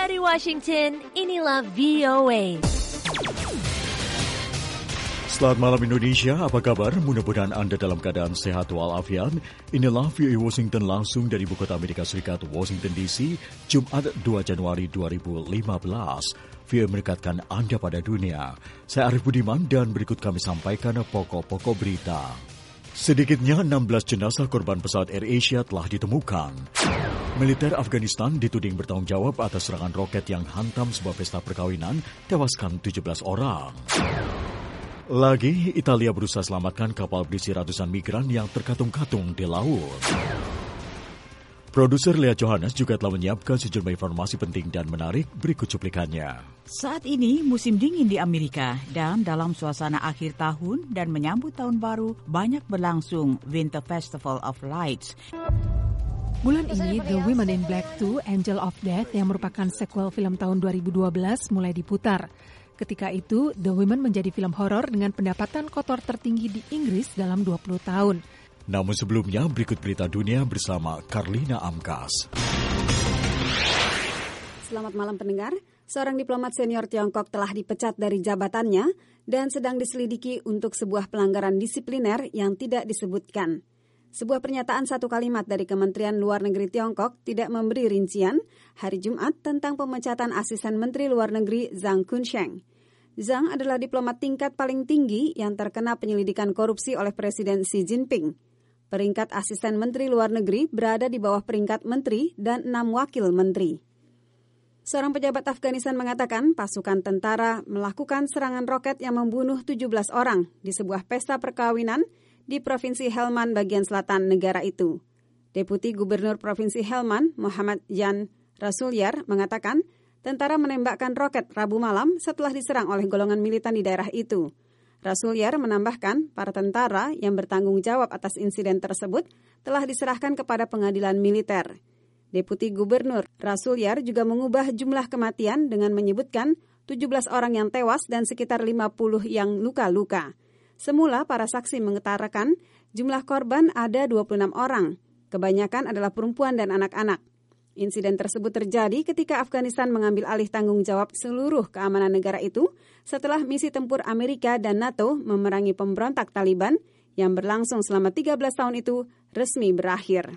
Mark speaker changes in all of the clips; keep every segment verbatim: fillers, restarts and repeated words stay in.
Speaker 1: Dari Washington, inilah V O A.
Speaker 2: Selamat malam Indonesia, apa kabar? Mudah-mudahan Anda dalam keadaan sehat walafiat. Inilah V O A Washington langsung dari ibu kota Amerika Serikat, Washington D C, Jumat dua Januari dua ribu lima belas. V O A mendekatkan Anda pada dunia. Saya Arif Budiman dan berikut kami sampaikan pokok-pokok berita. Sedikitnya enam belas jenazah korban pesawat AirAsia telah ditemukan. Militer Afghanistan dituding bertanggung jawab atas serangan roket yang hantam sebuah pesta perkawinan, tewaskan tujuh belas orang. Lagi, Italia berusaha selamatkan kapal berisi ratusan migran yang terkatung-katung di laut. Produser Lea Johannes juga telah menyiapkan sejumlah informasi penting dan menarik, berikut cuplikannya.
Speaker 3: Saat ini musim dingin di Amerika dan dalam suasana akhir tahun dan menyambut tahun baru banyak berlangsung Winter Festival of Lights.
Speaker 4: Bulan ini, The Women in Black two, Angel of Death yang merupakan sequel film tahun dua ribu dua belas mulai diputar. Ketika itu, The Women menjadi film horor dengan pendapatan kotor tertinggi di Inggris dalam dua puluh tahun.
Speaker 2: Namun sebelumnya, berikut berita dunia bersama Karlina Amkas.
Speaker 5: Selamat malam pendengar. Seorang diplomat senior Tiongkok telah dipecat dari jabatannya dan sedang diselidiki untuk sebuah pelanggaran disipliner yang tidak disebutkan. Sebuah pernyataan satu kalimat dari Kementerian Luar Negeri Tiongkok tidak memberi rincian hari Jumat tentang pemecatan asisten Menteri Luar Negeri Zhang Kunsheng. Zhang adalah diplomat tingkat paling tinggi yang terkena penyelidikan korupsi oleh Presiden Xi Jinping. Peringkat asisten Menteri Luar Negeri berada di bawah peringkat Menteri dan enam wakil Menteri. Seorang pejabat Afghanistan mengatakan pasukan tentara melakukan serangan roket yang membunuh tujuh belas orang di sebuah pesta perkawinan di Provinsi Helmand bagian selatan negara itu. Deputi Gubernur Provinsi Helmand, Muhammad Jan Rasulyar, mengatakan tentara menembakkan roket Rabu malam setelah diserang oleh golongan militan di daerah itu. Rasulyar menambahkan para tentara yang bertanggung jawab atas insiden tersebut telah diserahkan kepada pengadilan militer. Deputi Gubernur Rasulyar juga mengubah jumlah kematian dengan menyebutkan tujuh belas orang yang tewas dan sekitar lima puluh yang luka-luka. Semula para saksi mengutarakan jumlah korban ada dua puluh enam orang. Kebanyakan adalah perempuan dan anak-anak. Insiden tersebut terjadi ketika Afghanistan mengambil alih tanggung jawab seluruh keamanan negara itu setelah misi tempur Amerika dan NATO memerangi pemberontak Taliban yang berlangsung selama tiga belas tahun itu resmi berakhir.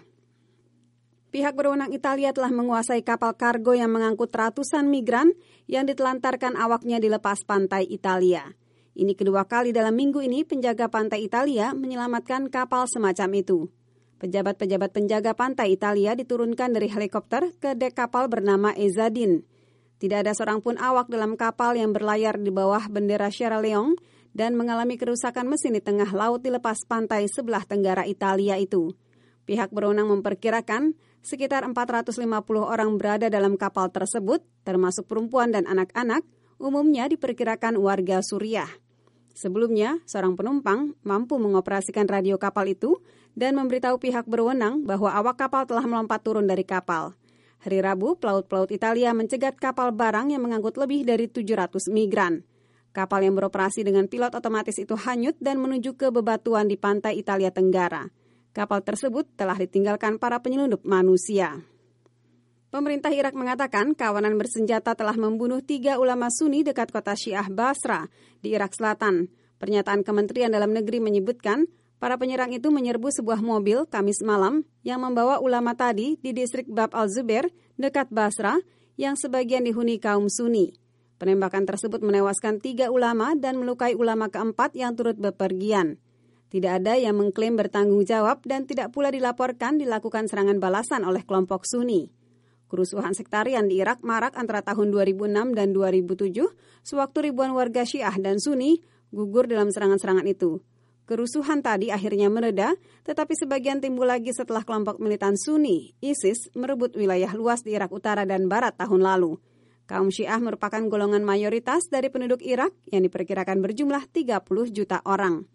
Speaker 5: Pihak berwenang Italia telah menguasai kapal kargo yang mengangkut ratusan migran yang ditelantarkan awaknya di lepas pantai Italia. Ini kedua kali dalam minggu ini penjaga pantai Italia menyelamatkan kapal semacam itu. Pejabat-pejabat penjaga pantai Italia diturunkan dari helikopter ke dek kapal bernama Ezadin. Tidak ada seorang pun awak dalam kapal yang berlayar di bawah bendera Sierra Leone dan mengalami kerusakan mesin di tengah laut di lepas pantai sebelah tenggara Italia itu. Pihak berwenang memperkirakan sekitar empat ratus lima puluh orang berada dalam kapal tersebut, termasuk perempuan dan anak-anak, umumnya diperkirakan warga Suriah. Sebelumnya, seorang penumpang mampu mengoperasikan radio kapal itu dan memberitahu pihak berwenang bahwa awak kapal telah melompat turun dari kapal. Hari Rabu, pelaut-pelaut Italia mencegat kapal barang yang mengangkut lebih dari tujuh ratus migran. Kapal yang beroperasi dengan pilot otomatis itu hanyut dan menuju ke bebatuan di pantai Italia Tenggara. Kapal tersebut telah ditinggalkan para penyelundup manusia. Pemerintah Irak mengatakan kawanan bersenjata telah membunuh tiga ulama Sunni dekat kota Syiah Basra di Irak Selatan. Pernyataan Kementerian Dalam Negeri menyebutkan para penyerang itu menyerbu sebuah mobil Kamis malam yang membawa ulama tadi di distrik Bab al-Zubair dekat Basra yang sebagian dihuni kaum Sunni. Penembakan tersebut menewaskan tiga ulama dan melukai ulama keempat yang turut bepergian. Tidak ada yang mengklaim bertanggung jawab dan tidak pula dilaporkan dilakukan serangan balasan oleh kelompok Sunni. Kerusuhan sektarian di Irak marak antara tahun dua ribu enam dan dua ribu tujuh, sewaktu ribuan warga Syiah dan Sunni gugur dalam serangan-serangan itu. Kerusuhan tadi akhirnya mereda, tetapi sebagian timbul lagi setelah kelompok militan Sunni, ISIS, merebut wilayah luas di Irak Utara dan Barat tahun lalu. Kaum Syiah merupakan golongan mayoritas dari penduduk Irak yang diperkirakan berjumlah tiga puluh juta orang.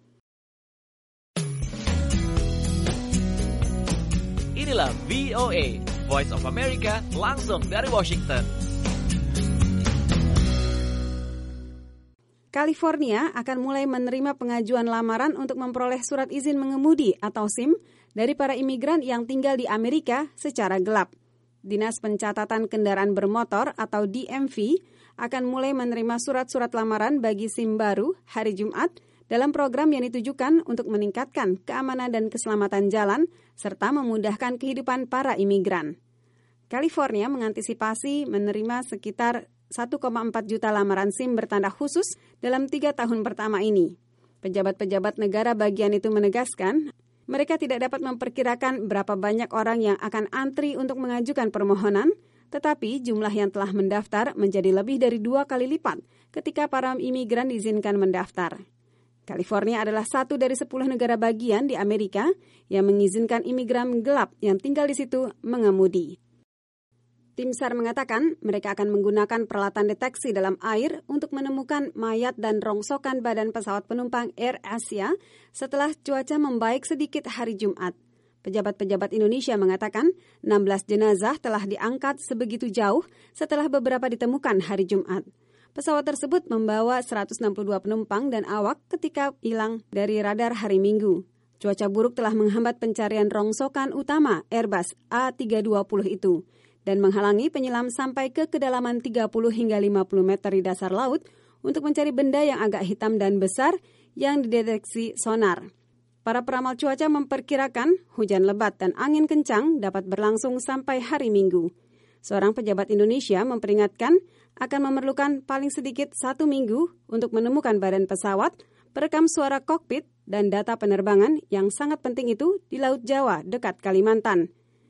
Speaker 6: Inilah V O A, Voice of America, langsung dari Washington.
Speaker 5: California akan mulai menerima pengajuan lamaran untuk memperoleh surat izin mengemudi atau SIM dari para imigran yang tinggal di Amerika secara gelap. Dinas Pencatatan Kendaraan Bermotor atau D M V akan mulai menerima surat-surat lamaran bagi SIM baru hari Jumat dalam program yang ditujukan untuk meningkatkan keamanan dan keselamatan jalan serta memudahkan kehidupan para imigran. California mengantisipasi menerima sekitar satu koma empat juta lamaran SIM bertanda khusus dalam tiga tahun pertama ini. Pejabat-pejabat negara bagian itu menegaskan, mereka tidak dapat memperkirakan berapa banyak orang yang akan antri untuk mengajukan permohonan, tetapi jumlah yang telah mendaftar menjadi lebih dari dua kali lipat ketika para imigran diizinkan mendaftar. California adalah satu dari sepuluh negara bagian di Amerika yang mengizinkan imigran gelap yang tinggal di situ mengemudi. Tim S A R mengatakan mereka akan menggunakan peralatan deteksi dalam air untuk menemukan mayat dan rongsokan badan pesawat penumpang Air Asia setelah cuaca membaik sedikit hari Jumat. Pejabat-pejabat Indonesia mengatakan enam belas jenazah telah diangkat sebegitu jauh setelah beberapa ditemukan hari Jumat. Pesawat tersebut membawa seratus enam puluh dua penumpang dan awak ketika hilang dari radar hari Minggu. Cuaca buruk telah menghambat pencarian rongsokan utama Airbus A tiga dua nol itu dan menghalangi penyelam sampai ke kedalaman tiga puluh hingga lima puluh meter di dasar laut untuk mencari benda yang agak hitam dan besar yang dideteksi sonar. Para peramal cuaca memperkirakan hujan lebat dan angin kencang dapat berlangsung sampai hari Minggu. Seorang pejabat Indonesia memperingatkan akan memerlukan paling sedikit satu minggu untuk menemukan badan pesawat, perekam suara kokpit, dan data penerbangan yang sangat penting itu di Laut Jawa dekat Kalimantan.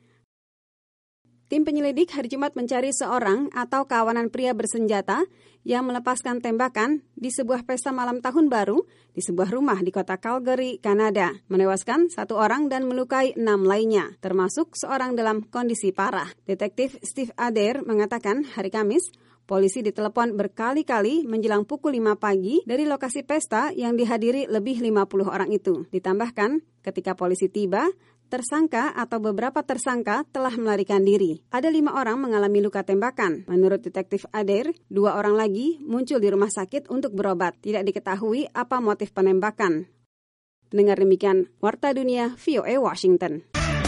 Speaker 5: Tim penyelidik hari Jumat mencari seorang atau kawanan pria bersenjata yang melepaskan tembakan di sebuah pesta malam tahun baru di sebuah rumah di kota Calgary, Kanada, menewaskan satu orang dan melukai enam lainnya, termasuk seorang dalam kondisi parah. Detektif Steve Adair mengatakan hari Kamis, polisi ditelepon berkali-kali menjelang pukul lima pagi dari lokasi pesta yang dihadiri lebih lima puluh orang itu. Ditambahkan, ketika polisi tiba, tersangka atau beberapa tersangka telah melarikan diri. Ada lima orang mengalami luka tembakan. Menurut detektif Adair, dua orang lagi muncul di rumah sakit untuk berobat. Tidak diketahui apa motif penembakan. Pendengar demikian, Warta Dunia V O A Washington.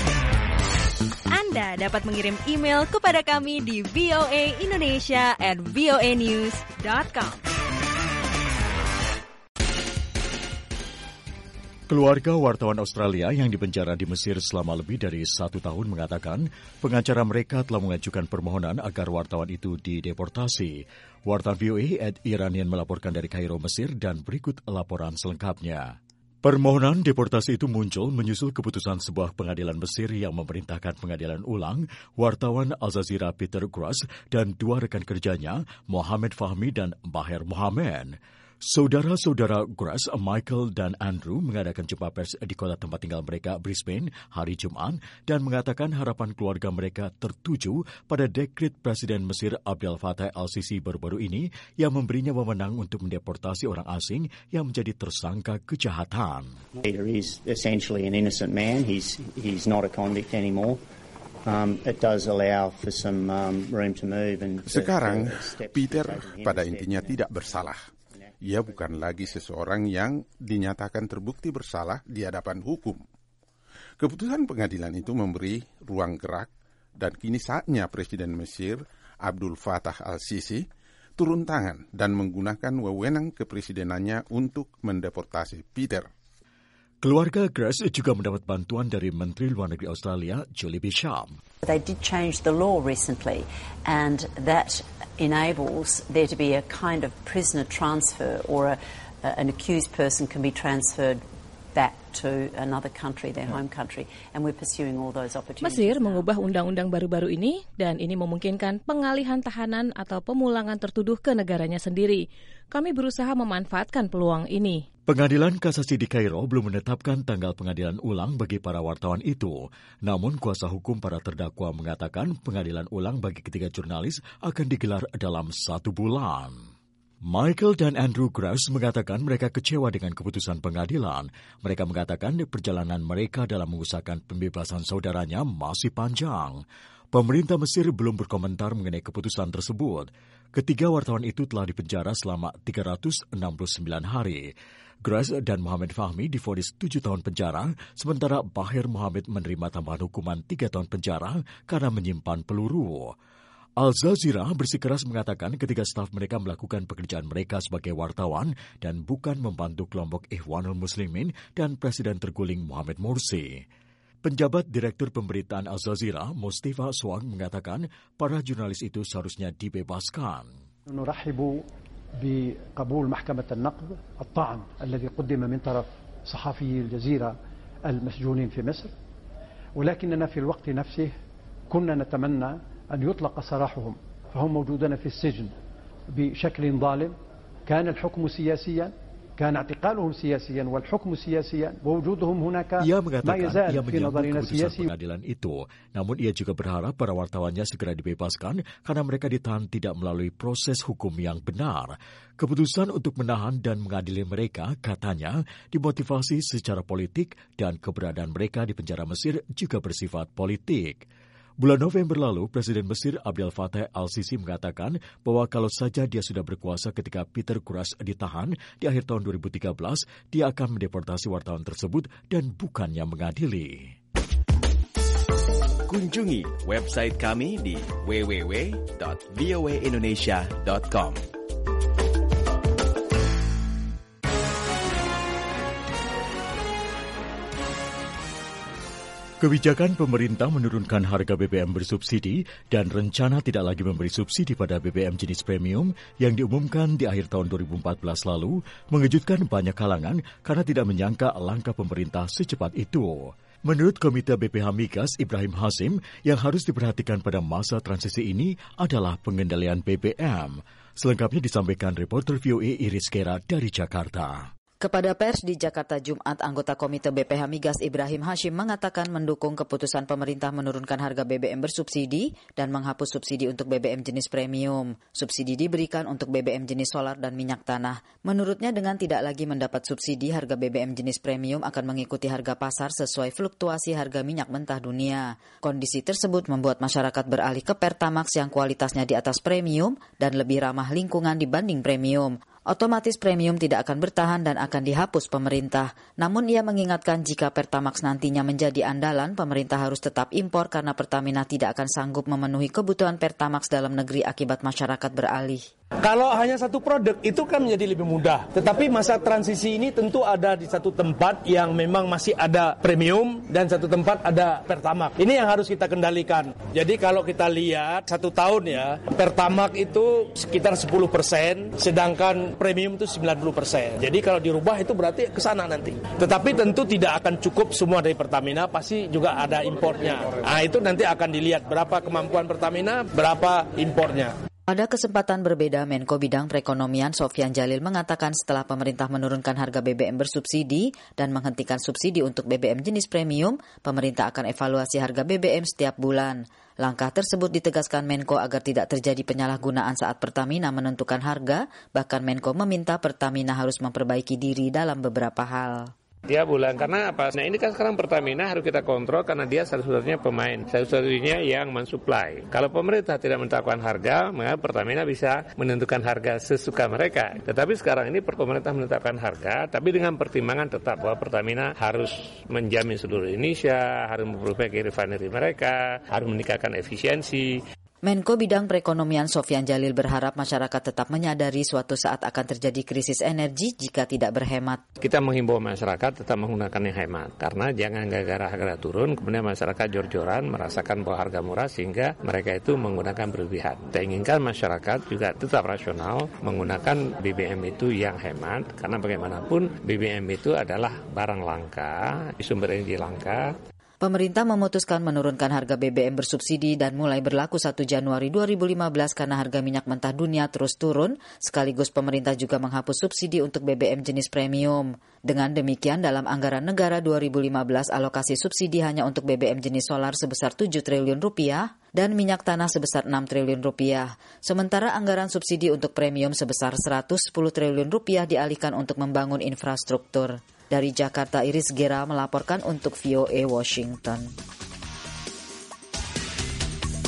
Speaker 1: Anda dapat mengirim email kepada kami di voaindonesia at voanews dot com.
Speaker 2: Keluarga wartawan Australia yang dipenjara di Mesir selama lebih dari satu tahun mengatakan pengacara mereka telah mengajukan permohonan agar wartawan itu dideportasi. Wartawan V O A Ed Iranian melaporkan dari Kairo, Mesir, dan berikut laporan selengkapnya. Permohonan deportasi itu muncul menyusul keputusan sebuah pengadilan Mesir yang memerintahkan pengadilan ulang wartawan Al Jazeera Peter Gross dan dua rekan kerjanya, Mohamed Fahmi dan Baher Mohamed. Saudara-saudara Gross, Michael dan Andrew mengadakan jumpa pers di kota tempat tinggal mereka, Brisbane, hari Jumat dan mengatakan harapan keluarga mereka tertuju pada dekret Presiden Mesir Abdel Fattah al-Sisi baru-baru ini yang memberinya wewenang untuk mendeportasi orang asing yang menjadi tersangka kejahatan.
Speaker 7: Peter is essentially an innocent man. He's he's not a convict anymore. Um, it does allow for some um, room to move and
Speaker 8: Sekarang Peter pada intinya tidak bersalah. Ia bukan lagi seseorang yang dinyatakan terbukti bersalah di hadapan hukum. Keputusan pengadilan itu memberi ruang gerak dan kini saatnya Presiden Mesir Abdul Fattah al-Sisi turun tangan dan menggunakan wewenang kepresidenannya untuk mendeportasi Peter.
Speaker 2: Keluarga Grace juga mendapat bantuan dari Menteri Luar Negeri Australia, Julie Bishop.
Speaker 9: They did change the law recently, and that enables there to be a kind of prisoner transfer, or a, an accused person can be transferred back to another country, their home country, and we're pursuing all those opportunities.
Speaker 10: Mesir mengubah undang-undang baru-baru ini, dan ini memungkinkan pengalihan tahanan atau pemulangan tertuduh ke negaranya sendiri. Kami berusaha memanfaatkan peluang ini.
Speaker 2: Pengadilan Kasasi di Kairo belum menetapkan tanggal pengadilan ulang bagi para wartawan itu. Namun kuasa hukum para terdakwa mengatakan pengadilan ulang bagi ketiga jurnalis akan digelar dalam satu bulan. Michael dan Andrew Gross mengatakan mereka kecewa dengan keputusan pengadilan. Mereka mengatakan perjalanan mereka dalam mengusahakan pembebasan saudaranya masih panjang. Pemerintah Mesir belum berkomentar mengenai keputusan tersebut. Ketiga wartawan itu telah dipenjara selama tiga ratus enam puluh sembilan hari. Grace dan Muhammad Fahmi divonis tujuh tahun penjara, sementara Bahir Muhammad menerima tambahan hukuman tiga tahun penjara karena menyimpan peluru. Al Jazeera bersikeras mengatakan ketika staf mereka melakukan pekerjaan mereka sebagai wartawan dan bukan membantu kelompok Ikhwanul Muslimin dan Presiden terguling Mohamed Morsi. Penjabat Direktur Pemberitaan Al Jazeera, Mustafa Swag, mengatakan para jurnalis itu seharusnya dibebaskan.
Speaker 11: نرحب بقبول محكمة النقد الطعن الذي قدم من طرف صحفي الجزيرة المسجونين في مصر ولكننا في الوقت نفسه كنا نتمنى أن يطلق سراحهم فهم موجودون في السجن بشكل ظالم كان الحكم سياسيا كان اعتقالهم سياسيا والحكم سياسيا ووجودهم هناك
Speaker 2: Ia mengatakan
Speaker 11: ما يزال
Speaker 2: ia
Speaker 11: في
Speaker 2: menyambut
Speaker 11: نظرنا
Speaker 2: keputusan
Speaker 11: سياسي.
Speaker 2: pengadilan itu. Namun ia juga berharap para wartawannya segera dibebaskan karena mereka ditahan tidak melalui proses hukum yang benar. Keputusan untuk menahan dan mengadili mereka, katanya, dimotivasi secara politik dan keberadaan mereka di penjara Mesir juga bersifat politik. Bulan November lalu, Presiden Mesir Abdel Fattah al-Sisi mengatakan bahwa kalau saja dia sudah berkuasa ketika Peter Kurash ditahan di akhir tahun dua ribu tiga belas, dia akan mendeportasi wartawan tersebut dan bukannya mengadili.
Speaker 6: Kunjungi website kami di w w w dot v o a indonesia dot com.
Speaker 2: Kebijakan pemerintah menurunkan harga B B M bersubsidi dan rencana tidak lagi memberi subsidi pada B B M jenis premium yang diumumkan di akhir tahun dua ribu empat belas lalu mengejutkan banyak kalangan karena tidak menyangka langkah pemerintah secepat itu. Menurut Komite B P H Migas Ibrahim Hasim, yang harus diperhatikan pada masa transisi ini adalah pengendalian B B M. Selengkapnya disampaikan reporter V O A Iris Kera dari Jakarta.
Speaker 12: Kepada pers di Jakarta Jumat, anggota Komite B P H Migas Ibrahim Hashim mengatakan mendukung keputusan pemerintah menurunkan harga B B M bersubsidi dan menghapus subsidi untuk B B M jenis premium. Subsidi diberikan untuk B B M jenis solar dan minyak tanah. Menurutnya dengan tidak lagi mendapat subsidi, harga B B M jenis premium akan mengikuti harga pasar sesuai fluktuasi harga minyak mentah dunia. Kondisi tersebut membuat masyarakat beralih ke Pertamax yang kualitasnya di atas premium dan lebih ramah lingkungan dibanding premium. Otomatis premium tidak akan bertahan dan akan dihapus pemerintah. Namun ia mengingatkan jika Pertamax nantinya menjadi andalan, pemerintah harus tetap impor karena Pertamina tidak akan sanggup memenuhi kebutuhan Pertamax dalam negeri akibat masyarakat beralih.
Speaker 13: Kalau hanya satu produk itu kan menjadi lebih mudah. Tetapi masa transisi ini tentu ada di satu tempat yang memang masih ada premium dan satu tempat ada Pertamax. Ini yang harus kita kendalikan. Jadi kalau kita lihat satu tahun ya, Pertamax itu sekitar sepuluh persen, sedangkan premium itu sembilan puluh persen. Jadi kalau dirubah itu berarti ke sana nanti. Tetapi tentu tidak akan cukup semua dari Pertamina, pasti juga ada importnya. Nah itu nanti akan dilihat berapa kemampuan Pertamina, berapa importnya.
Speaker 12: Pada kesempatan berbeda, Menko Bidang Perekonomian Sofyan Jalil mengatakan setelah pemerintah menurunkan harga B B M bersubsidi dan menghentikan subsidi untuk B B M jenis premium, pemerintah akan evaluasi harga B B M setiap bulan. Langkah tersebut ditegaskan Menko agar tidak terjadi penyalahgunaan saat Pertamina menentukan harga, bahkan Menko meminta Pertamina harus memperbaiki diri dalam beberapa hal.
Speaker 14: Dia bulan karena apa? Nah ini kan sekarang Pertamina harus kita kontrol karena dia satu-satunya pemain, satu-satunya yang mensuplai. Kalau pemerintah tidak menetapkan harga, maka Pertamina bisa menentukan harga sesuka mereka. Tetapi sekarang ini pemerintah menetapkan harga, tapi dengan pertimbangan tetap bahwa Pertamina harus menjamin seluruh Indonesia, harus memperbaiki refinery mereka, harus meningkatkan efisiensi.
Speaker 12: Menko Bidang Perekonomian Sofyan Jalil berharap masyarakat tetap menyadari suatu saat akan terjadi krisis energi jika tidak berhemat.
Speaker 14: Kita menghimbau masyarakat tetap menggunakan yang hemat, karena jangan gara-gara harga turun, kemudian masyarakat jor-joran merasakan bahwa harga murah sehingga mereka itu menggunakan berlebihan. Kita inginkan masyarakat juga tetap rasional menggunakan B B M itu yang hemat, karena bagaimanapun B B M itu adalah barang langka, sumber energi langka.
Speaker 12: Pemerintah memutuskan menurunkan harga B B M bersubsidi dan mulai berlaku satu Januari dua ribu lima belas karena harga minyak mentah dunia terus turun, sekaligus pemerintah juga menghapus subsidi untuk B B M jenis premium. Dengan demikian, dalam anggaran negara dua ribu lima belas alokasi subsidi hanya untuk B B M jenis solar sebesar tujuh triliun rupiah dan minyak tanah sebesar enam triliun rupiah. Sementara anggaran subsidi untuk premium sebesar seratus sepuluh triliun rupiah dialihkan untuk membangun infrastruktur. Dari Jakarta, Iris Gera melaporkan untuk V O A Washington.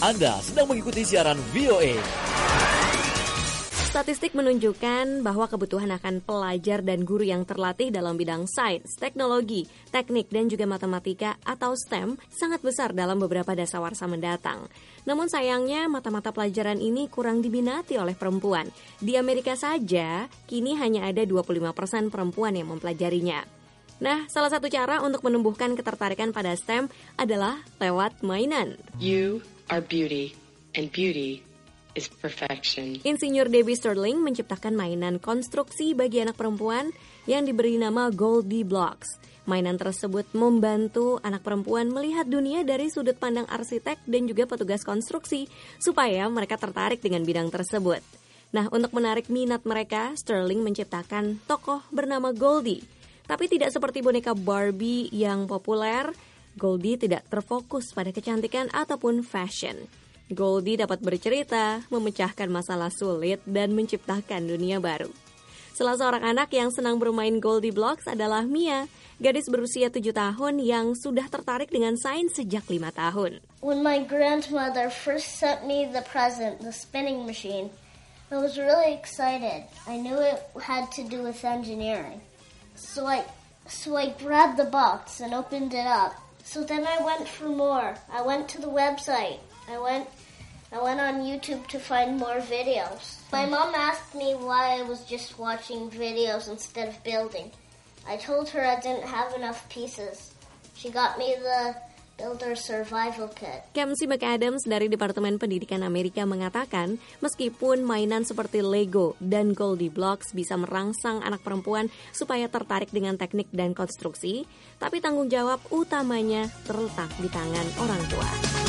Speaker 15: Anda sedang mengikuti siaran V O A.
Speaker 16: Statistik menunjukkan bahwa kebutuhan akan pelajar dan guru yang terlatih dalam bidang sains, teknologi, teknik, dan juga matematika atau S T E M sangat besar dalam beberapa dasawarsa mendatang. Namun sayangnya mata-mata pelajaran ini kurang diminati oleh perempuan. Di Amerika saja, kini hanya ada dua puluh lima persen perempuan yang mempelajarinya. Nah, salah satu cara untuk menumbuhkan ketertarikan pada S T E M adalah lewat mainan.
Speaker 17: You are beauty, and beauty is perfection.
Speaker 16: Insinyur Debbie Sterling menciptakan mainan konstruksi bagi anak perempuan yang diberi nama Goldie Blocks. Mainan tersebut membantu anak perempuan melihat dunia dari sudut pandang arsitek dan juga petugas konstruksi supaya mereka tertarik dengan bidang tersebut. Nah, untuk menarik minat mereka, Sterling menciptakan tokoh bernama Goldie. Tapi tidak seperti boneka Barbie yang populer, Goldie tidak terfokus pada kecantikan ataupun fashion. Goldie dapat bercerita, memecahkan masalah sulit, dan menciptakan dunia baru. Salah seorang anak yang senang bermain Goldie Blocks adalah Mia, gadis berusia tujuh tahun yang sudah tertarik dengan sains sejak lima tahun.
Speaker 18: When my grandmother first sent me the present, the spinning machine, I was really excited. I knew it had to do with engineering. So I, so I grabbed the box and opened it up. So then I went for more. I went to the website. I went I went on YouTube to find more videos. My mom asked me why I was just watching videos instead of building. I told her I didn't have enough pieces. She got me the Builder Survival Kit.
Speaker 16: Kamsi McAdams dari Departemen Pendidikan Amerika mengatakan, meskipun mainan seperti Lego dan Goldie Blocks bisa merangsang anak perempuan supaya tertarik dengan teknik dan konstruksi, tapi tanggung jawab utamanya terletak di tangan orang tua.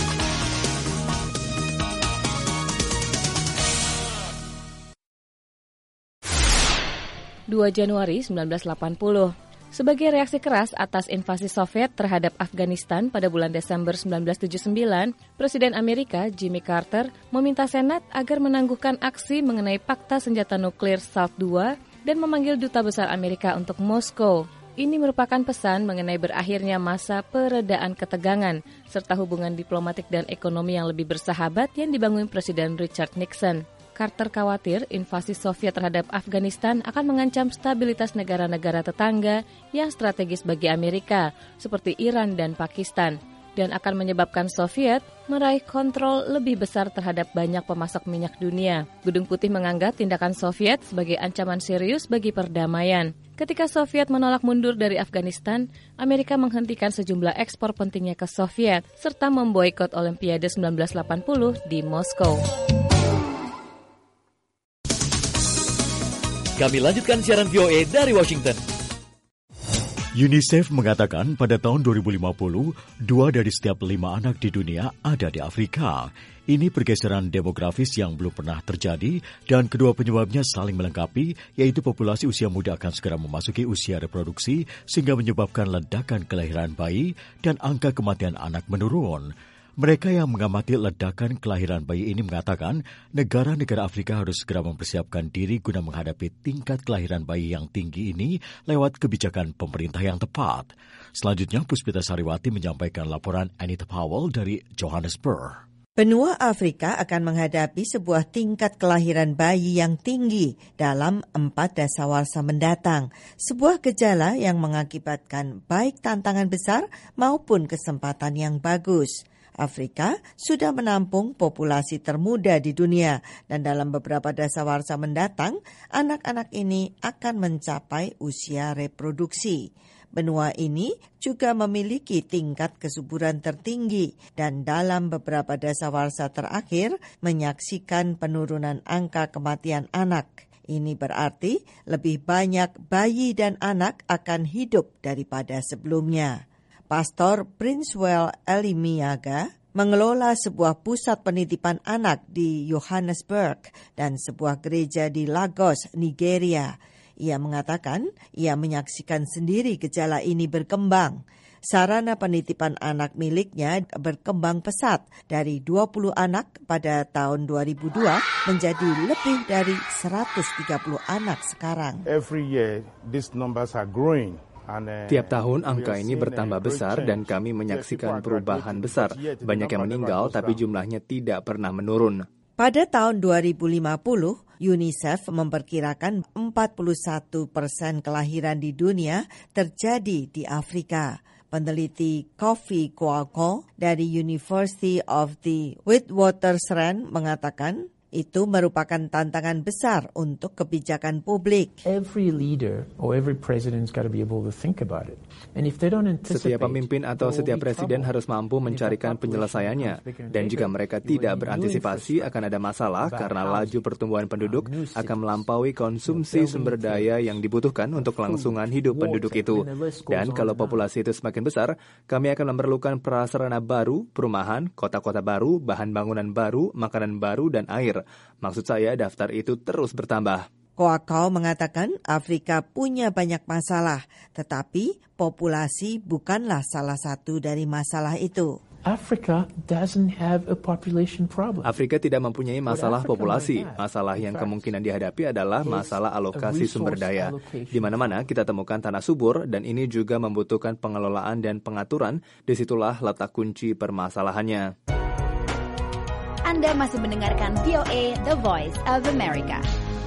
Speaker 10: dua Januari seribu sembilan ratus delapan puluh. Sebagai reaksi keras atas invasi Soviet terhadap Afghanistan pada bulan Desember seribu sembilan ratus tujuh puluh sembilan, Presiden Amerika Jimmy Carter meminta Senat agar menangguhkan aksi mengenai Pakta Senjata Nuklir SALT dua dan memanggil Duta Besar Amerika untuk Moskow. Ini merupakan pesan mengenai berakhirnya masa peredaan ketegangan serta hubungan diplomatik dan ekonomi yang lebih bersahabat yang dibangun Presiden Richard Nixon. Carter khawatir invasi Soviet terhadap Afghanistan akan mengancam stabilitas negara-negara tetangga yang strategis bagi Amerika, seperti Iran dan Pakistan, dan akan menyebabkan Soviet meraih kontrol lebih besar terhadap banyak pemasok minyak dunia. Gedung Putih menganggap tindakan Soviet sebagai ancaman serius bagi perdamaian. Ketika Soviet menolak mundur dari Afghanistan, Amerika menghentikan sejumlah ekspor pentingnya ke Soviet, serta memboikot Olimpiade seribu sembilan ratus delapan puluh di Moskow.
Speaker 15: Kami lanjutkan siaran V O A dari Washington.
Speaker 2: UNICEF mengatakan pada tahun dua ribu lima puluh, dua dari setiap lima anak di dunia ada di Afrika. Ini pergeseran demografis yang belum pernah terjadi dan kedua penyebabnya saling melengkapi, yaitu populasi usia muda akan segera memasuki usia reproduksi sehingga menyebabkan ledakan kelahiran bayi dan angka kematian anak menurun. Mereka yang mengamati ledakan kelahiran bayi ini mengatakan negara-negara Afrika harus segera mempersiapkan diri guna menghadapi tingkat kelahiran bayi yang tinggi ini lewat kebijakan pemerintah yang tepat. Selanjutnya, Puspita Sariwati menyampaikan laporan Anita Powell dari Johannesburg.
Speaker 19: Benua Afrika akan menghadapi sebuah tingkat kelahiran bayi yang tinggi dalam empat dasawarsa mendatang, sebuah gejala yang mengakibatkan baik tantangan besar maupun kesempatan yang bagus. Afrika sudah menampung populasi termuda di dunia dan dalam beberapa dasawarsa mendatang, anak-anak ini akan mencapai usia reproduksi. Benua ini juga memiliki tingkat kesuburan tertinggi dan dalam beberapa dasawarsa terakhir menyaksikan penurunan angka kematian anak. Ini berarti lebih banyak bayi dan anak akan hidup daripada sebelumnya. Pastor Princewell Elimiaga mengelola sebuah pusat penitipan anak di Johannesburg dan sebuah gereja di Lagos, Nigeria. Ia mengatakan ia menyaksikan sendiri gejala ini berkembang. Sarana penitipan anak miliknya berkembang pesat dari dua puluh anak pada tahun dua ribu dua menjadi lebih dari seratus tiga puluh anak sekarang.
Speaker 20: Every year these numbers are growing. Tiap tahun angka ini bertambah besar dan kami menyaksikan perubahan besar. Banyak yang meninggal tapi jumlahnya tidak pernah menurun.
Speaker 19: Pada tahun dua ribu lima puluh, UNICEF memperkirakan empat puluh satu persen kelahiran di dunia terjadi di Afrika. Peneliti Kofi Kwako dari University of the Witwatersrand mengatakan itu merupakan tantangan besar untuk kebijakan publik.
Speaker 21: Every leader or every president's got to be able to think about it. And if they don't anticipate,
Speaker 20: setiap pemimpin atau setiap presiden harus mampu mencarikan penyelesaiannya. Dan jika mereka tidak berantisipasi, akan ada masalah karena laju pertumbuhan penduduk akan melampaui konsumsi sumber daya yang dibutuhkan untuk kelangsungan hidup penduduk itu. Dan kalau populasi itu semakin besar, kami akan memerlukan prasarana baru, perumahan, kota-kota baru, bahan bangunan baru, makanan baru, dan air. Maksud saya daftar itu terus bertambah.
Speaker 19: Kwakau mengatakan Afrika punya banyak masalah, tetapi populasi bukanlah salah satu dari masalah itu.
Speaker 21: Africa doesn't have a population problem.
Speaker 20: Afrika tidak mempunyai masalah populasi. Masalah yang kemungkinan dihadapi adalah masalah alokasi sumber daya. Di mana-mana kita temukan tanah subur dan ini juga membutuhkan pengelolaan dan pengaturan. Disitulah letak kunci permasalahannya.
Speaker 1: Anda masih mendengarkan V O A, The Voice of America.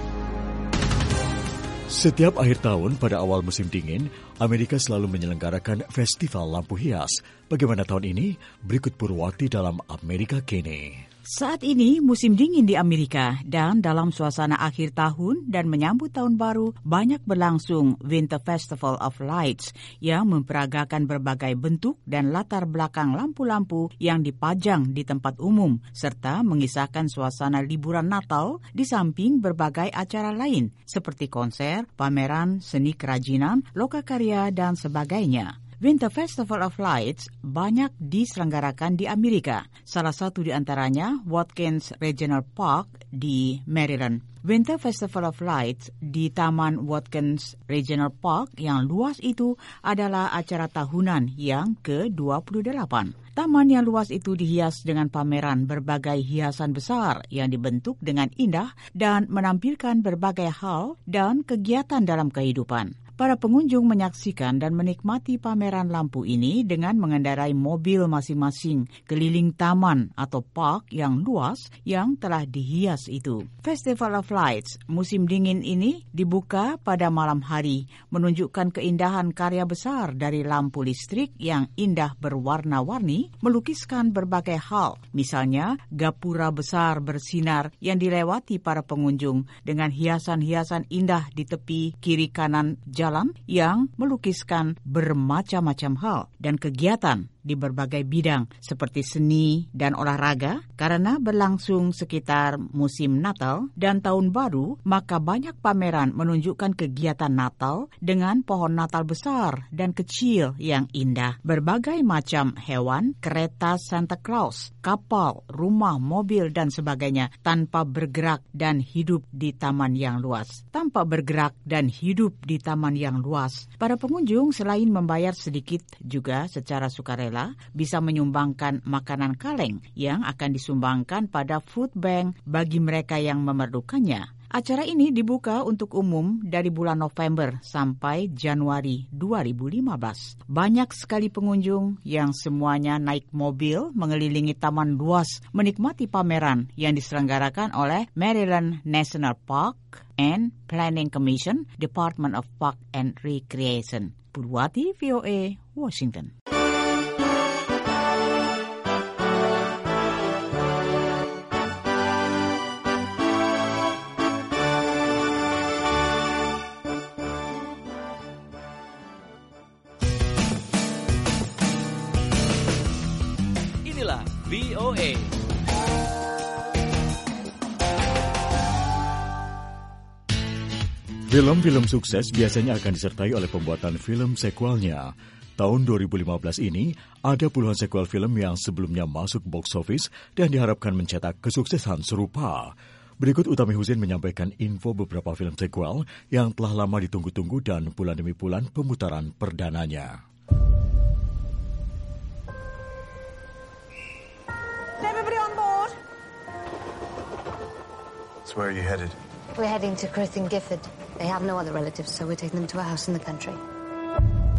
Speaker 2: Setiap akhir tahun pada awal musim dingin, Amerika selalu menyelenggarakan festival lampu hias. Bagaimana tahun ini? Berikut Purwati dalam Amerika Kini.
Speaker 3: Saat ini musim dingin di Amerika dan dalam suasana akhir tahun dan menyambut tahun baru banyak berlangsung Winter Festival of Lights yang memperagakan berbagai bentuk dan latar belakang lampu-lampu yang dipajang di tempat umum serta mengisahkan suasana liburan Natal di samping berbagai acara lain seperti konser, pameran, seni kerajinan, lokakarya dan sebagainya. Winter Festival of Lights banyak diselenggarakan di Amerika. Salah satu di antaranya Watkins Regional Park di Maryland. Winter Festival of Lights di Taman Watkins Regional Park yang luas itu adalah acara tahunan yang ke dua puluh delapan. Taman yang luas itu dihias dengan pameran berbagai hiasan besar yang dibentuk dengan indah dan menampilkan berbagai hal dan kegiatan dalam kehidupan. Para pengunjung menyaksikan dan menikmati pameran lampu ini dengan mengendarai mobil masing-masing keliling taman atau park yang luas yang telah dihias itu. Festival of Lights musim dingin ini dibuka pada malam hari, menunjukkan keindahan karya besar dari lampu listrik yang indah berwarna-warni, melukiskan berbagai hal. Misalnya, gapura besar bersinar yang dilewati para pengunjung dengan hiasan-hiasan indah di tepi kiri kanan jalan yang melukiskan bermacam-macam hal dan kegiatan di berbagai bidang seperti seni dan olahraga. Karena berlangsung sekitar musim Natal dan Tahun Baru, maka banyak pameran menunjukkan kegiatan Natal dengan pohon Natal besar dan kecil yang indah. Berbagai macam hewan, kereta Santa Claus, kapal, rumah, mobil, dan sebagainya tanpa bergerak dan hidup di taman yang luas. Tanpa bergerak dan hidup di taman yang luas, para pengunjung selain membayar sedikit juga secara sukarela bisa menyumbangkan makanan kaleng yang akan disumbangkan pada food bank bagi mereka yang memerlukannya. Acara ini dibuka untuk umum dari bulan November sampai Januari dua ribu lima belas. Banyak sekali pengunjung yang semuanya naik mobil mengelilingi taman luas menikmati pameran yang diselenggarakan oleh Maryland National Park and Planning Commission, Department of Park and Recreation. Purwati, V O A, Washington.
Speaker 15: V O A.
Speaker 2: Film-film sukses biasanya akan disertai oleh pembuatan film sequelnya. Tahun dua ribu lima belas ini, ada puluhan sequel film yang sebelumnya masuk box office dan diharapkan mencetak kesuksesan serupa. Berikut Utami Husin menyampaikan info beberapa film sequel yang telah lama ditunggu-tunggu dan bulan demi bulan pemutaran perdananya.
Speaker 22: So where are you headed?
Speaker 23: We're heading to Crith and Gifford. They have no other relatives, so we're taking them to a house in the country.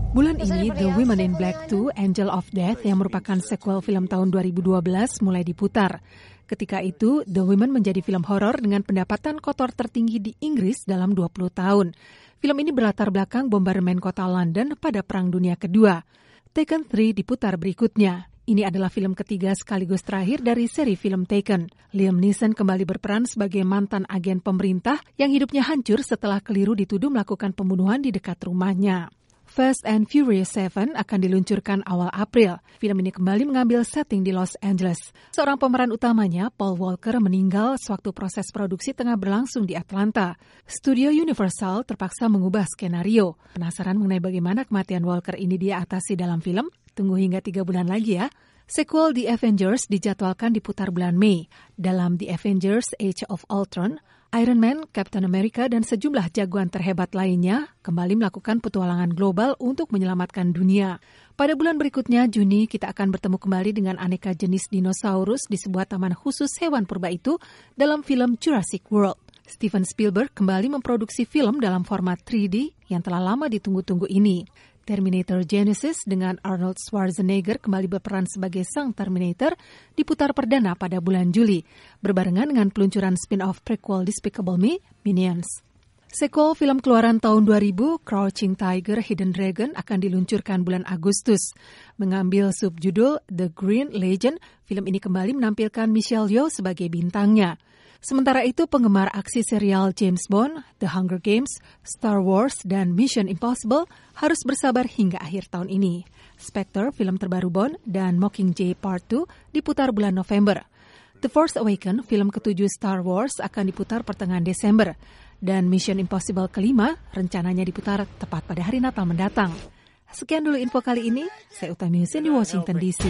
Speaker 4: Bulan ini, The Women in Black two, Angel of Death yang merupakan sequel film tahun dua ribu dua belas mulai diputar. Ketika itu, The Women menjadi film horor dengan pendapatan kotor tertinggi di Inggris dalam dua puluh tahun. Film ini berlatar belakang bombardemen kota London pada Perang Dunia Kedua. Taken tiga diputar berikutnya. Ini adalah film ketiga sekaligus terakhir dari seri film Taken. Liam Neeson kembali berperan sebagai mantan agen pemerintah yang hidupnya hancur setelah keliru dituduh melakukan pembunuhan di dekat rumahnya. Fast and Furious tujuh akan diluncurkan awal April. Film ini kembali mengambil setting di Los Angeles. Seorang pemeran utamanya, Paul Walker, meninggal sewaktu proses produksi tengah berlangsung di Atlanta. Studio Universal terpaksa mengubah skenario. Penasaran mengenai bagaimana kematian Walker ini dia atasi dalam film? Tunggu hingga tiga bulan lagi ya. Sequel The Avengers dijadwalkan diputar bulan Mei. Dalam The Avengers Age of Ultron, Iron Man, Captain America, dan sejumlah jagoan terhebat lainnya kembali melakukan petualangan global untuk menyelamatkan dunia. Pada bulan berikutnya, Juni, kita akan bertemu kembali dengan aneka jenis dinosaurus di sebuah taman khusus hewan purba itu dalam film Jurassic World. Steven Spielberg kembali memproduksi film dalam format tiga D yang telah lama ditunggu-tunggu ini. Terminator Genesis dengan Arnold Schwarzenegger kembali berperan sebagai sang Terminator diputar perdana pada bulan Juli, berbarengan dengan peluncuran spin-off prequel Despicable Me, Minions. Sequel film keluaran tahun dua ribu, Crouching Tiger, Hidden Dragon akan diluncurkan bulan Agustus. Mengambil subjudul The Green Legend, film ini kembali menampilkan Michelle Yeoh sebagai bintangnya. Sementara itu, penggemar aksi serial James Bond, The Hunger Games, Star Wars, dan Mission Impossible harus bersabar hingga akhir tahun ini. Spectre, film terbaru Bond, dan Mockingjay Part dua diputar bulan November. The Force Awakens, film ketujuh Star Wars, akan diputar pertengahan Desember. Dan Mission Impossible kelima rencananya diputar tepat pada hari Natal mendatang. Sekian dulu info kali ini. Saya Utami Husin di Washington D C.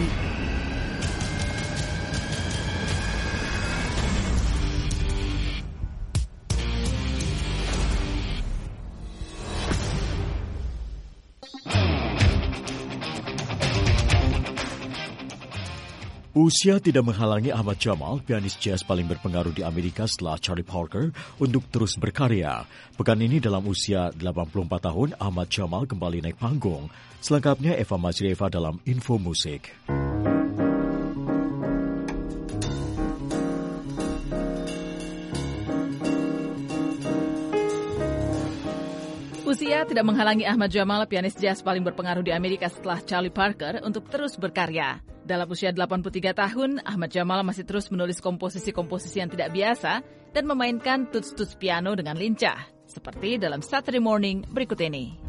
Speaker 2: Usia tidak menghalangi Ahmad Jamal, pianis jazz paling berpengaruh di Amerika setelah Charlie Parker, untuk terus berkarya. Pekan ini dalam usia delapan puluh empat tahun, Ahmad Jamal kembali naik panggung. Selengkapnya Eva Mazrieva dalam Info Musik.
Speaker 22: Usia tidak menghalangi Ahmad Jamal, pianis jazz paling berpengaruh di Amerika setelah Charlie Parker, untuk terus berkarya. Dalam usia delapan puluh tiga tahun, Ahmad Jamal masih terus menulis komposisi-komposisi yang tidak biasa dan memainkan tuts-tuts piano dengan lincah, seperti dalam Saturday Morning berikut ini.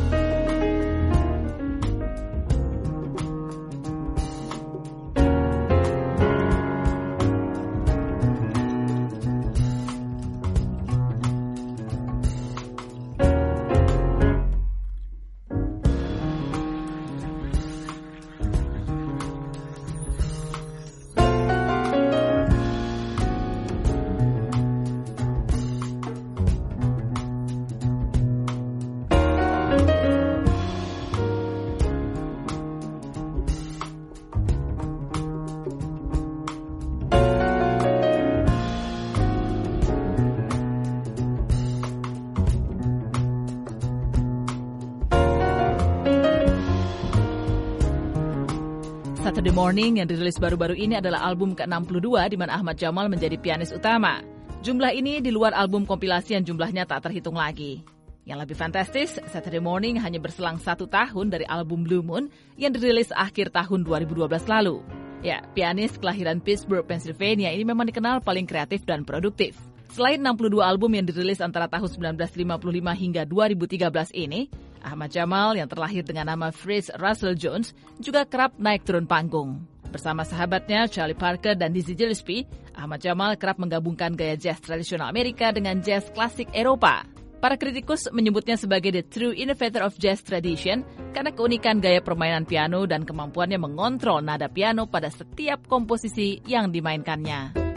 Speaker 22: Saturday Morning yang dirilis baru-baru ini adalah album ke enam puluh dua di mana Ahmad Jamal menjadi pianis utama. Jumlah ini di luar album kompilasi yang jumlahnya tak terhitung lagi. Yang lebih fantastis, Saturday Morning hanya berselang satu tahun dari album Blue Moon yang dirilis akhir tahun dua ribu dua belas lalu. Ya, pianis kelahiran Pittsburgh, Pennsylvania ini memang dikenal paling kreatif dan produktif. Selain enam puluh dua album yang dirilis antara tahun sembilan belas lima puluh lima hingga dua ribu tiga belas ini, Ahmad Jamal yang terlahir dengan nama Fritz Russell Jones juga kerap naik turun panggung. Bersama sahabatnya Charlie Parker dan Dizzy Gillespie, Ahmad Jamal kerap menggabungkan gaya jazz tradisional Amerika dengan jazz klasik Eropa. Para kritikus menyebutnya sebagai the true innovator of jazz tradition karena keunikan gaya permainan piano dan kemampuannya mengontrol nada piano pada setiap komposisi yang dimainkannya.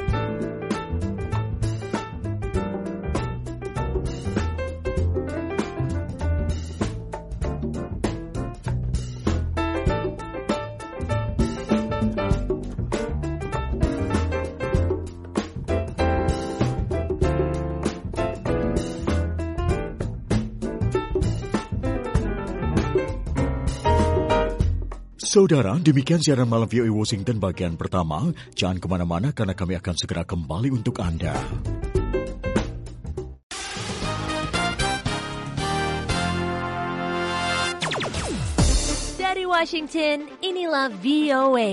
Speaker 2: Saudara, demikian siaran malam V O A Washington bagian pertama. Jangan kemana-mana karena kami akan segera kembali untuk Anda.
Speaker 1: Dari Washington, inilah V O A.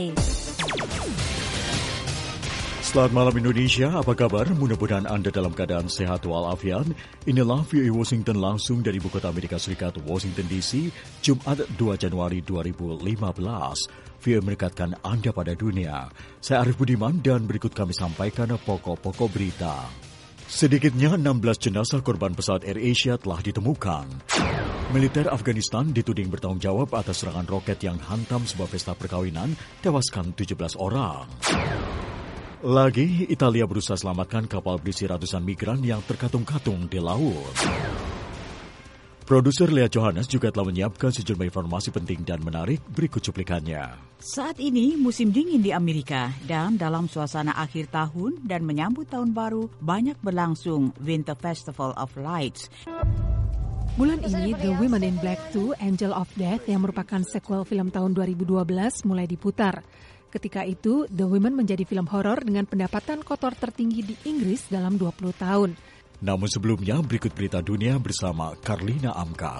Speaker 2: Selamat malam Indonesia, apa kabar? Mudah-mudahan Anda dalam keadaan sehat walafiat. Inilah V O A Washington langsung dari Ibu Kota Amerika Serikat, Washington D C, Jumat dua Januari dua ribu lima belas. V O A mendekatkan Anda pada dunia. Saya Arif Budiman dan berikut kami sampaikan pokok-pokok berita. Sedikitnya enam belas jenazah korban pesawat AirAsia telah ditemukan. Militer Afghanistan dituding bertanggung jawab atas serangan roket yang hantam sebuah pesta perkawinan, tewaskan tujuh belas orang. Lagi, Italia berusaha selamatkan kapal berisi ratusan migran yang terkatung-katung di laut. Produser Lea Johannes juga telah menyiapkan sejumlah informasi penting dan menarik, berikut cuplikannya.
Speaker 3: Saat ini musim dingin di Amerika dan dalam suasana akhir tahun dan menyambut tahun baru, banyak berlangsung Winter Festival of Lights.
Speaker 4: Bulan ini, The Women in Black two, Angel of Death yang merupakan sequel film tahun dua ribu dua belas mulai diputar. Ketika itu, The Women menjadi film horor dengan pendapatan kotor tertinggi di Inggris dalam dua puluh tahun.
Speaker 2: Namun sebelumnya, berikut berita dunia bersama Karlina Amkas.